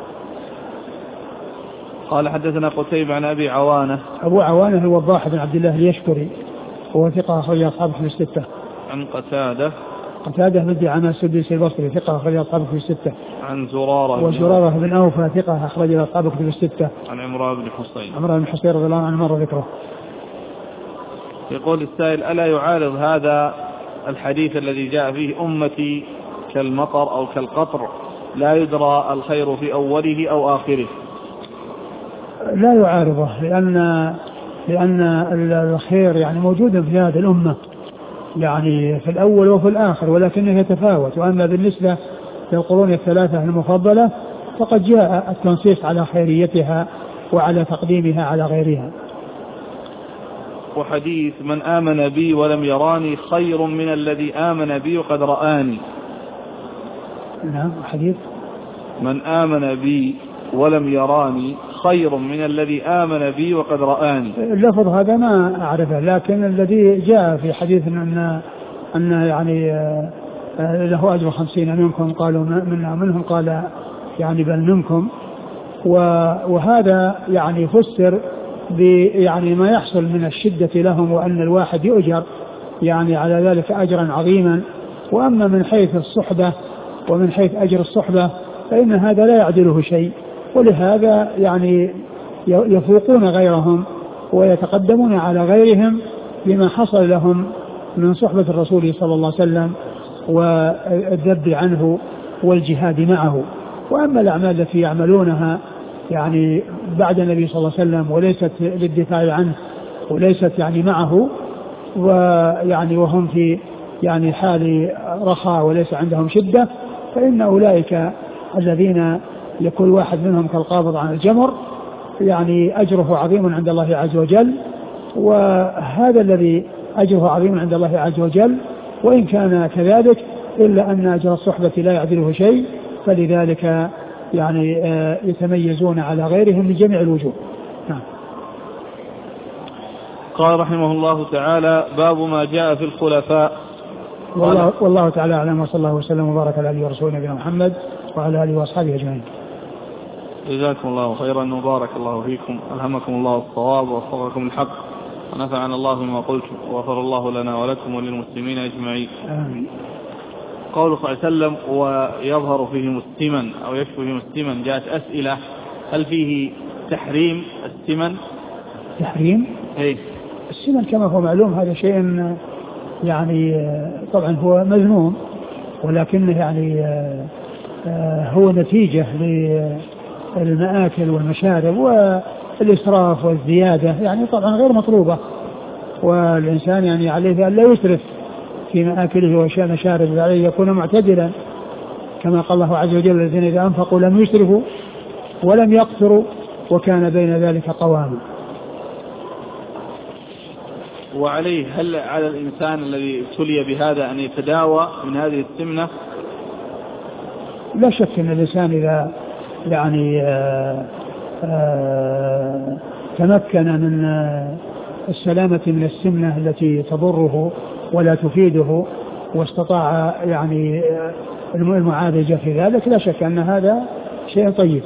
S1: قال حدثنا قتيبة عن أبي عوانة.
S2: أبو عوانة هو الوضاح بن عبد الله اليشكري، وهو ثقة أخرج أصحابه في الستة.
S1: عن قتادة
S2: بن دعامة السدوسي البصري ثقة أخرج أصحابه في الستة.
S1: عن
S2: زرارة بن أوفى ثقة أخرج أصحابه في الستة.
S1: عن عمران بن
S2: حصين رضي الله عنه مر ذكره.
S1: يقول السائل: ألا يعارض هذا الحديث الذي جاء فيه أمتي كالمطر أو كالقطر لا يدرى الخير في أوله أو آخره؟
S2: لا يعارضه، لأن الخير يعني موجود في هذه الأمة، يعني في الأول وفي الآخر، ولكنه يتفاوت. وأما بالنسبة للقرون الثلاثة المفضلة فقد جاء التنصيص على خيريتها وعلى تقديمها على غيرها.
S1: وحديث: من آمن بي ولم يراني خير من الذي آمن بي وقد رآني.
S2: نعم. حديث:
S1: من آمن بي ولم يراني خير من الذي آمن بي وقد رآني.
S2: اللفظ هذا ما أعرفه، لكن الذي جاء في حديث أن يعني له أجر 50 منكم، قالوا منا منهم، قال يعني بل منكم. وهذا يعني فسر يعني ما يحصل من الشدة لهم، وأن الواحد يؤجر يعني على ذلك أجرا عظيما. وأما من حيث الصحبة ومن حيث أجر الصحبة فإن هذا لا يعدله شيء، ولهذا يعني يفوقون غيرهم ويتقدمون على غيرهم بما حصل لهم من صحبة الرسول صلى الله عليه وسلم والذب عنه والجهاد معه. وأما الأعمال التي يعملونها يعني بعد النبي صلى الله عليه وسلم وليست للدفاع عنه وليست يعني معه، ويعني وهم في يعني حال رخاء وليس عندهم شدة، فإن أولئك الذين يكون واحد منهم كالقابض عن الجمر يعني أجره عظيم عند الله عز وجل. وهذا الذي أجره عظيم عند الله عز وجل، وإن كان كذلك إلا أن أجر الصحبة لا يعدله شيء، فلذلك يعني يتميزون على غيرهم من جميع الوجوه.
S1: قال رحمه الله تعالى: باب ما جاء في الخلفاء.
S2: والله تعالى أعلم، وصلى الله وسلم وبارك على نبينا ورسولنا نبينا محمد وعلى آله وأصحابه أجمعين.
S1: جزاكم الله خيرا وبارك الله فيكم، ألهمكم الله الصواب ووفقكم الحق، ونفعنا الله بما قلتم، وغفر الله لنا ولكم وللمسلمين أجمعين.
S2: آمين.
S1: قوله صلى الله عليه وسلم: ويظهر فيهم السمن أو يكفي فيهم السمن، جاءت أسئلة: هل فيه تحريم السمن؟
S2: تحريم؟
S1: إيه؟
S2: السمن كما هو معلوم هذا شيء يعني طبعا هو مذموم، ولكنه يعني هو نتيجة للمآكل والمشارب والإسراف والزيادة، يعني طبعا غير مطلوبة، والإنسان يعني عليه أن لا يسرف في مآكله ومشاربه، عليه يكون معتدلا كما قال الله عز وجل: الذين إذا أنفقوا لم يسرفوا ولم يقتروا وكان بين ذلك قواما.
S1: وعليه هل على الإنسان الذي ابتلي بهذا أن يتداوى من هذه السمنة؟
S2: لا شك أن الإنسان إذا يعني تمكن من السلامة من السمنة التي تضره ولا تفيده، واستطاع يعني المعالجة في ذلك، لا شك أن هذا شيء طيب.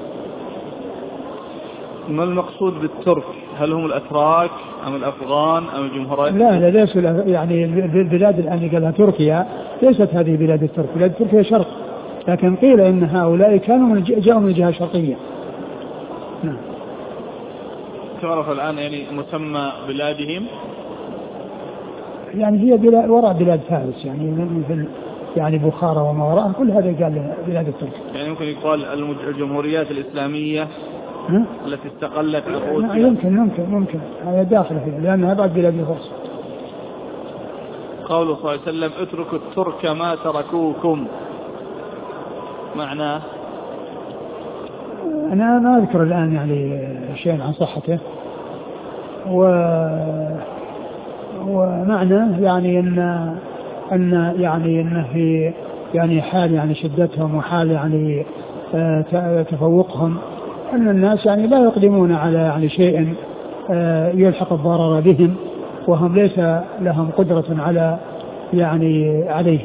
S1: ما المقصود بالترك؟ هل هم الأتراك أم الأفغان أم الجمهورية؟
S2: لا ليس يعني البلاد الآن قالها تركيا، ليست هذه بلاد الترك، بلاد تركيا شرق، لكن قيل إن هؤلاء كانوا جاءوا من الجهة الشرقية. نعم.
S1: تعرف الآن يعني مسمى بلادهم؟
S2: يعني هي بلاد وراء بلاد فارس، يعني مثل يعني بخارى وما وراءها، كل هذا قال بلاد الترك.
S1: يعني ممكن يقال الجمهوريات الإسلامية التي استقلت عن روسيا.
S2: ممكن هذا داخل فيها، لأنها بعد بلاد الفرس.
S1: قوله صلى الله عليه وسلم: اتركوا الترك ما تركوكم، معناه؟
S2: أنا ما أذكر الآن يعني شيء عن صحته، ومعنى يعني أن يعني أنه في يعني حال يعني شدتهم وحال يعني تفوقهم، أن الناس يعني لا يقدمون على يعني شيء يلحق الضرر بهم وهم ليس لهم قدرة على يعني عليه.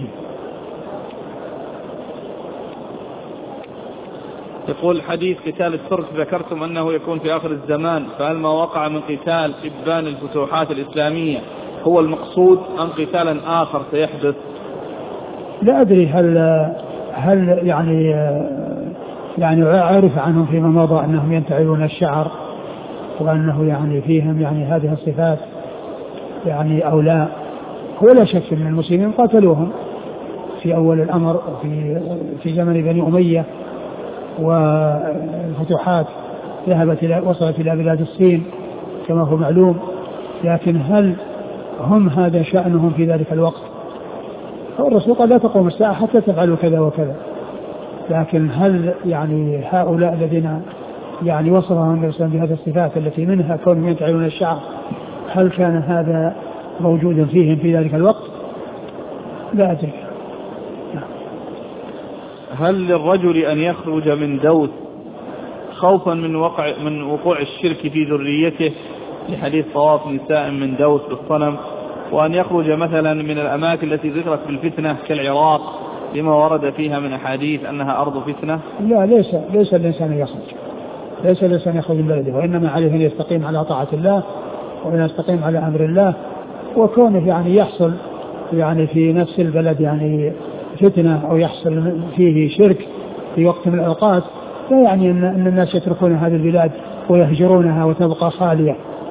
S1: يقول حديث قتال الترك ذكرتم أنه يكون في آخر الزمان، فهل ما وقع من قتال إبان الفتوحات الإسلامية هو المقصود أم قتالا آخر سيحدث؟
S2: لا أدري هل يعني عرف عنهم فيما مضى أنهم ينتعلون الشعر وأنه يعني فيهم يعني هذه الصفات يعني أو لا. هو لا شك أن المسلمين قاتلوهم في أول الأمر في زمن بني أمية، والفتوحات وصلت إلى بلاد الصين كما هو معلوم، لكن هل هم هذا شأنهم في ذلك الوقت؟ الرسول قال لا تقوم الساعة حتى تفعلوا كذا وكذا، لكن هل يعني هؤلاء الذين يعني وصلهم الإسلام بهذه الصفات التي منها كونهم ينتعلون الشعر، هل كان هذا موجودا فيهم في ذلك الوقت؟ لا أدري.
S1: هل للرجل أن يخرج من دوث خوفا من وقوع الشرك في ذريته لحديث طواف نساء من دوث بالصنم، وأن يخرج مثلا من الأماكن التي ذكرت بالفتنة كالعراق لما ورد فيها من أحاديث أنها أرض فتنة؟
S2: لا، ليس الإنسان يخرج، ليس الإنسان يخرج من بلده، وإنما عليه أن يستقيم على طاعة الله وأن يستقيم على أمر الله، وكونه يعني يحصل يعني في نفس البلد يعني فتنة أو يحصل فيه شرك في وقت من الأوقات لا يعني أن الناس يتركون هذه البلاد ويهجرونها وتبقى خالية.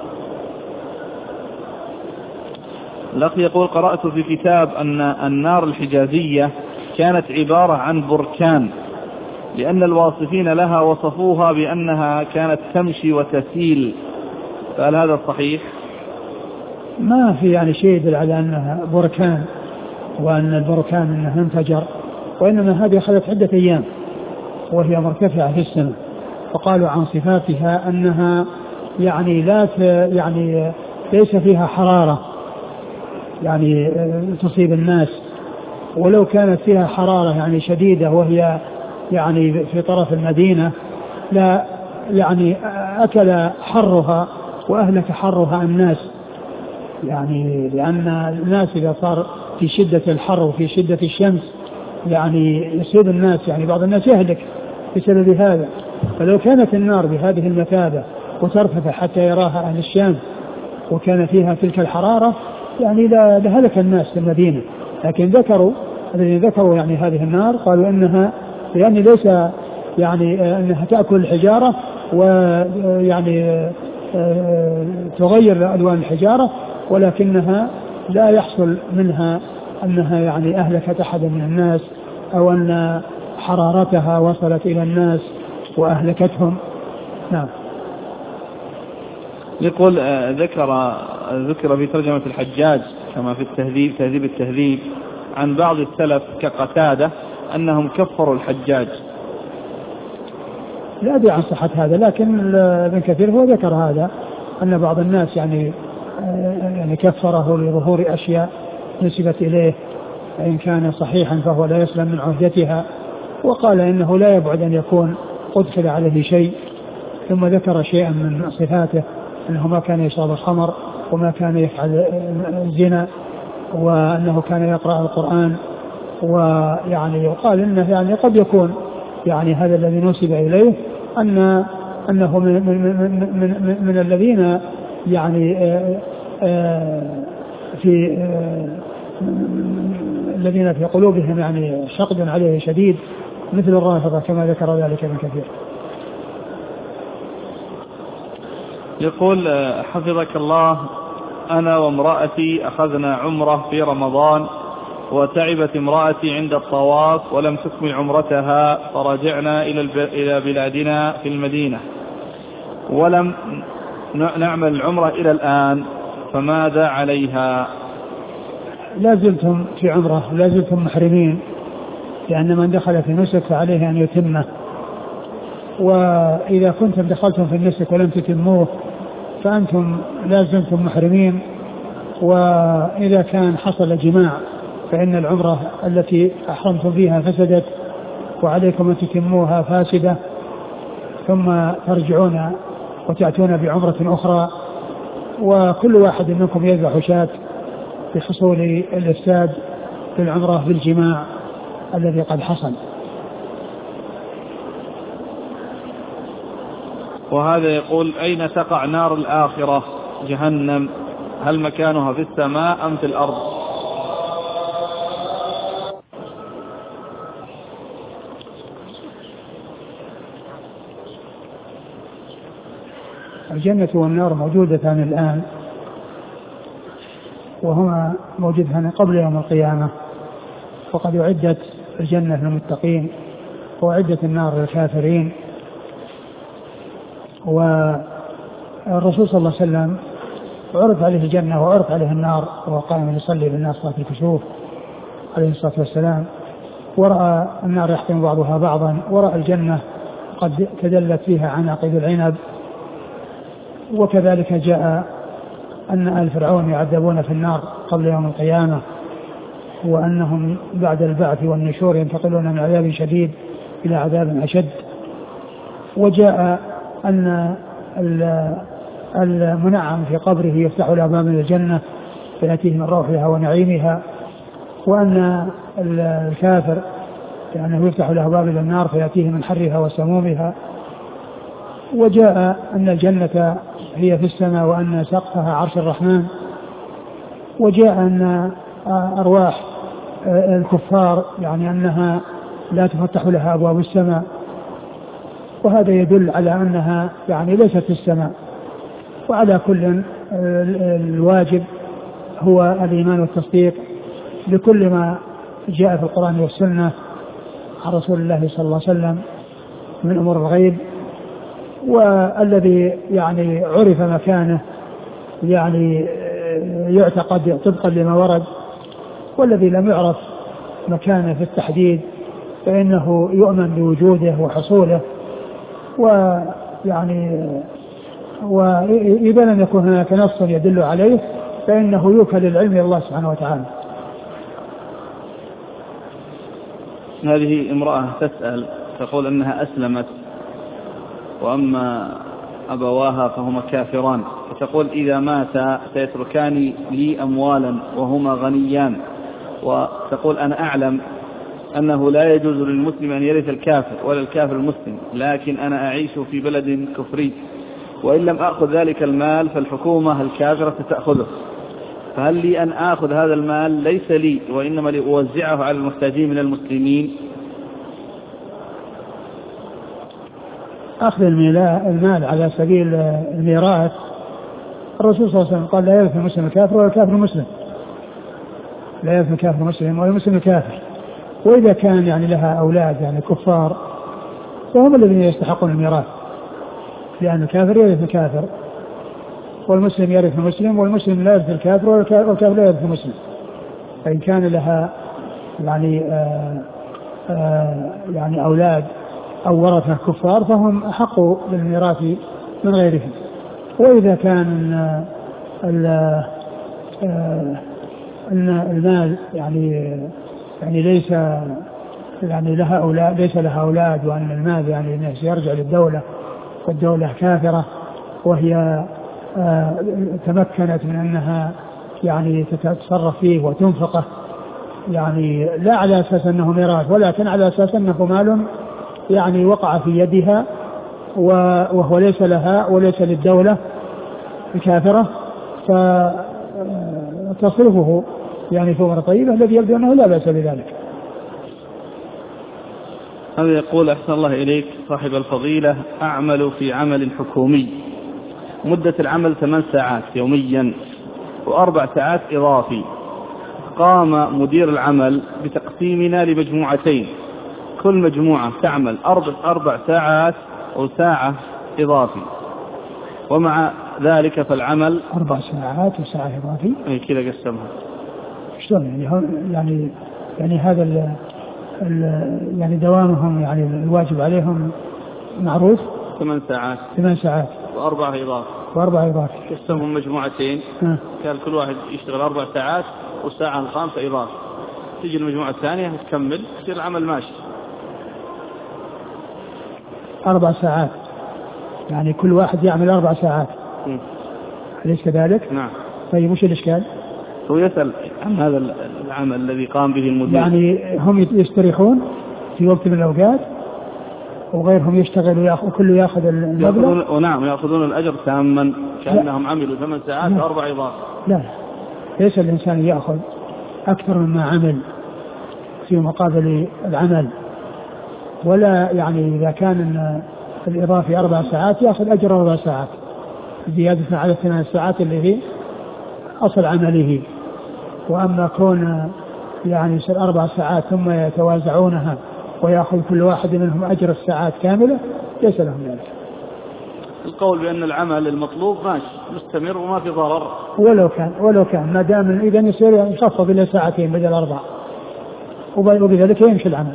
S1: لقي يقول قرأت في كتاب أن النار الحجازية كانت عبارة عن بركان، لأن الواصفين لها وصفوها بأنها كانت تمشي وتسيل، فهل هذا صحيح؟
S2: ما في يعني شيء يدل على أنها بركان وأن البركان أنها انفجر، وإنما هذه أخذت عدة أيام وهي مرتفعة في السماء، فقالوا عن صفاتها أنها يعني يعني ليس فيها حرارة يعني تصيب الناس، ولو كانت فيها حرارة يعني شديدة وهي يعني في طرف المدينة لا يعني أكل حرها وأهلك حرها الناس، يعني لأن الناس إذا صار في شدة الحر وفي شدة الشمس يعني يصيب الناس، يعني بعض الناس يهلك بسبب هذا. فلو كانت النار بهذه المثابة وترتفع حتى يراها أهل الشام وكان فيها تلك الحرارة يعني لهلك الناس في المدينة، لكن الذين ذكروا يعني هذه النار قالوا إنها يعني ليس يعني أنها تأكل الحجارة ويعني تغير ألوان الحجارة، ولكنها لا يحصل منها أنها يعني أهلكت أحدا من الناس أو أن حرارتها وصلت إلى الناس وأهلكتهم. نعم.
S1: يقول ذكر في ترجمة الحجاج كما في تهذيب التهذيب عن بعض السلف كقتادة أنهم كفروا الحجاج.
S2: لا أدري عن صحة هذا، لكن ابن كثير هو ذكر هذا أن بعض الناس يعني كفره لظهور أشياء نسبت إليه، فإن كان صحيحا فهو لا يسلم من عهدتها، وقال إنه لا يبعد أن يكون أدخل عليه شيء، ثم ذكر شيئا من صفاته أنه ما كان يشرب الخمر وما كان يفعل الزنا وأنه كان يقرأ القرآن، ويعني يقال إنه يعني قد يكون يعني هذا الذي نسب إليه أنه من الذين يعني في الذين في قلوبهم يعني حقد عليه شديد مثل الرافضة كما ذكر ذلك ابن كثير.
S1: يقول حفظك الله أنا وامرأتي أخذنا عمرة في رمضان وتعبت امرأتي عند الطواف ولم تكمل عمرتها، فرجعنا إلى بلادنا في المدينة ولم نعمل العمرة إلى الآن، فماذا عليها؟
S2: لا زلتم في عمرة، لا زلتم محرمين، لأن من دخل في نسك فعليه أن يتمه، وإذا كنتم دخلتم في النسك ولم تتموه فأنتم لا زلتم محرمين. وإذا كان حصل جماع فإن العمرة التي أحرمتم فيها فسدت وعليكم أن تتموها فاسدة، ثم ترجعون وتأتون بعمرة أخرى، وكل واحد منكم يذبح شاة بحصول الإفساد للعمرة بالجماع الذي قد حصل.
S1: وهذا يقول: أين تقع نار الآخرة جهنم؟ هل مكانها في السماء أم في الأرض؟
S2: الجنة والنار موجودتان الآن، وهما موجودتان قبل يوم القيامة، وقد أعدت الجنة للمتقين وأعدت النار للكافرين. والرسول صلى الله عليه وسلم عرض عليه الجنة وعرض عليه النار، وهو قائم يصلي بالناس صلاة الكسوف عليه الصلاة والسلام، ورأى النار يحطم بعضها بعضا، ورأى الجنة قد تدلت فيها عناقيد العنب. وكذلك جاء أن آل فرعون يعذبون في النار قبل يوم القيامة، وأنهم بعد البعث والنشور ينتقلون من عذاب شديد إلى عذاب أشد. وجاء أن المنعم في قبره يفتح له باب من الجنة فيأتيه من روحها ونعيمها، وأن الكافر يعني يفتح له باب إلى النار فيأتيه من حرها وسمومها. وجاء أن الجنة هي في السماء وأن سقفها عرش الرحمن. وجاء أن أرواح الكفار يعني أنها لا تفتح لها أبواب السماء، وهذا يدل على أنها يعني ليست في السماء. وعلى كل الواجب هو الإيمان والتصديق بكل ما جاء في القرآن والسنة عن رسول الله صلى الله عليه وسلم من أمور الغيب، والذي يعني عرف مكانه يعني يعتقد طبقا لما ورد، والذي لم يعرف مكانه في التحديد فإنه يؤمن بوجوده وحصوله. ويعني وإذا لم يكن هناك نص يدل عليه فإنه يوكل العلم إلى الله سبحانه وتعالى.
S1: هذه امرأة تسأل تقول أنها أسلمت وأما أبواها فهما كافران، فتقول: إذا مات سيتركان لي أموالا وهما غنيان، وتقول: أنا أعلم أنه لا يجوز للمسلم أن يرث الكافر ولا الكافر المسلم، لكن أنا أعيش في بلد كفري، وإن لم أخذ ذلك المال فالحكومة الكافرة ستأخذه، فهل لي أن آخذ هذا المال ليس لي وإنما لأوزعه على المحتاجين من المسلمين؟
S2: أخذ المال على سبيل الميراث، الرسول صلى الله عليه وسلم قال: لا يرث المسلم الكافر ولا الكافر المسلم، لا يرث الكافر المسلم ولا المسلم الكافر. وإذا كان يعني لها أولاد يعني كفار فهم الذين يستحقون الميراث، لأن الكافر يرث الكافر والمسلم يرث المسلم، والمسلم لا يرث الكافر والكافر لا يرث المسلم. فإن كان لها يعني أولاد أو ورثة كفار فهم أحق بالميراث من غيرهم. وإذا كان المال يعني ليس يعني لها أولاد، ليس لها أولاد، وأن المال يعني يرجع للدولة والدولة كافرة وهي تمكنت من أنها يعني تتصرف فيه وتنفقه، يعني لا على أساس أنه ميراث ولكن على أساس أنه مال يعني وقع في يدها وهو ليس لها وليس للدولة الكافرة، فتصرفه يعني في أمور طيبة الذي يبدو أنه لا بأس بذلك.
S1: هذا يقول: أحسن الله إليك صاحب الفضيلة، أعمل في عمل حكومي، مدة العمل 8 ساعات يوميا و4 ساعات إضافي. قام مدير العمل بتقسيمنا لمجموعتين، كل مجموعة تعمل 4 ساعات أو ساعة إضافي، ومع ذلك فالعمل
S2: 4 ساعات وساعة إضافي.
S1: أي كذا قسمها.
S2: شلون يعني هذا يعني دوامهم يعني الواجب عليهم معروف
S1: 8 ساعات وأربعة إضافي قسمهم مجموعتين. كان كل واحد يشتغل 4 ساعات والساعة الخامسة إضافي، تجي المجموعة الثانية تكمل يصير العمل ماشي
S2: 4 ساعات، يعني كل واحد يعمل 4 ساعات. أليس كذلك؟
S1: نعم.
S2: طيب وش الإشكال؟
S1: هو يسأل عن هذا العمل الذي قام به المدير.
S2: يعني هم يستريحون في وقت من الأوقات وغيرهم يشتغل وكله يأخذ المبلغ.
S1: ونعم يأخذون الأجر تاما كأنهم عملوا 8 ساعات و4 إضافة.
S2: لا، ليس الإنسان يأخذ أكثر مما عمل في مقابل العمل، ولا يعني إذا كان الإضافة 4 ساعات يأخذ أجر 4 ساعات زيادة على 8 ساعات اللي هي أصل عمله. وأما كون يعني يصير 4 ساعات ثم يتوازعونها ويأخذ كل واحد منهم أجر الساعات كاملة ليس لهم ذلك.
S1: القول بأن العمل المطلوب ماشي مستمر وما في ضرر
S2: ولو كان ما دام إذا يصير يخفض إلى 2 ساعات بدل 4 وبذلك يمشي العمل.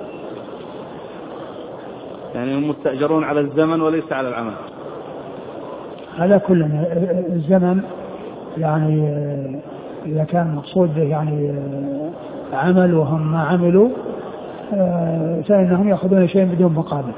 S1: يعني هم مستأجرون على الزمن وليس على العمل.
S2: على كل الزمن يعني إذا كان مقصود يعني عمل وهم ما عملوا فإنهم يأخذون شيء بدون مقابل.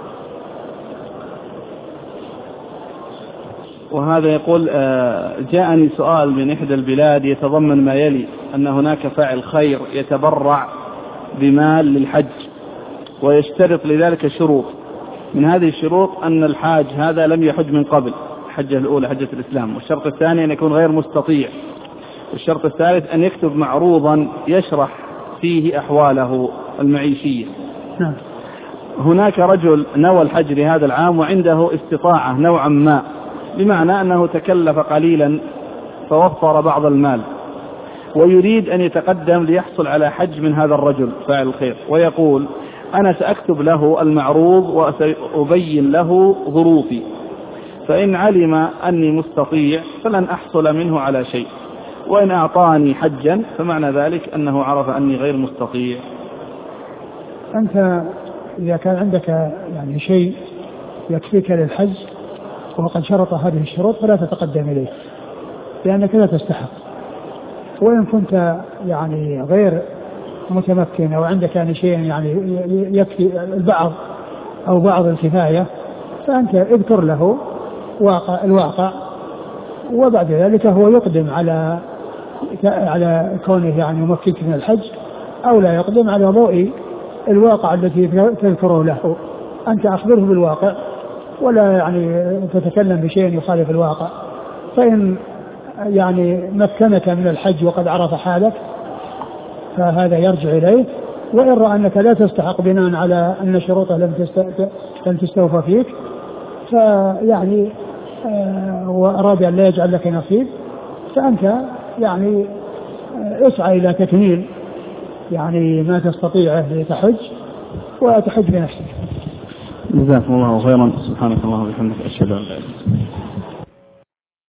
S1: وهذا يقول جاءني سؤال من إحدى البلاد يتضمن ما يلي: أن هناك فاعل خير يتبرع بمال للحج ويشترط لذلك شروط، من هذه الشروط أن الحاج هذا لم يحج من قبل، الحجة الأولى حجة الإسلام، والشرط الثاني أن يكون غير مستطيع، والشرط الثالث أن يكتب معروضا يشرح فيه أحواله المعيشية.
S2: نعم.
S1: هناك رجل نوى الحج لهذا العام وعنده استطاعة نوعا ما، بمعنى أنه تكلف قليلا فوفر بعض المال، ويريد أن يتقدم ليحصل على حج من هذا الرجل فاعل الخير، ويقول: أنا سأكتب له المعروض وسأبين له ظروفي، فإن علم أني مستطيع فلن أحصل منه على شيء، وإن أعطاني حجا فمعنى ذلك أنه عرف أني غير مستطيع.
S2: أنت إذا كان عندك يعني شيء يكفيك للحج وقد شرط هذه الشروط فلا تتقدم إليه لأنك لا تستحق. وإن كنت يعني غير متمكن أو عندك يعني شيء يعني يكفي البعض أو بعض الكفاية فأنت اذكر له الواقع، وبعد ذلك هو يقدم على كونه يعني ممكنك من الحج، أو لا يقدم على ضوء الواقع التي تذكره له. أنت أخبره بالواقع ولا يعني تتكلم بشيء يخالف الواقع. فإن يعني مكنك من الحج وقد عرف حالك فهذا يرجع إليه، وإن رأى أنك لا تستحق بناء على أن شروطه لم تستوفى فيك فيعني وأراد أن لا يجعل لك نصيب فأنت يعني اسعى إلى تكميل يعني ما تستطيعه لتحج وتحج بنفسك.
S1: جزاكم الله خيرا. سبحانك اللهم وبحمدك أشهد أن لا إله إلا أنت.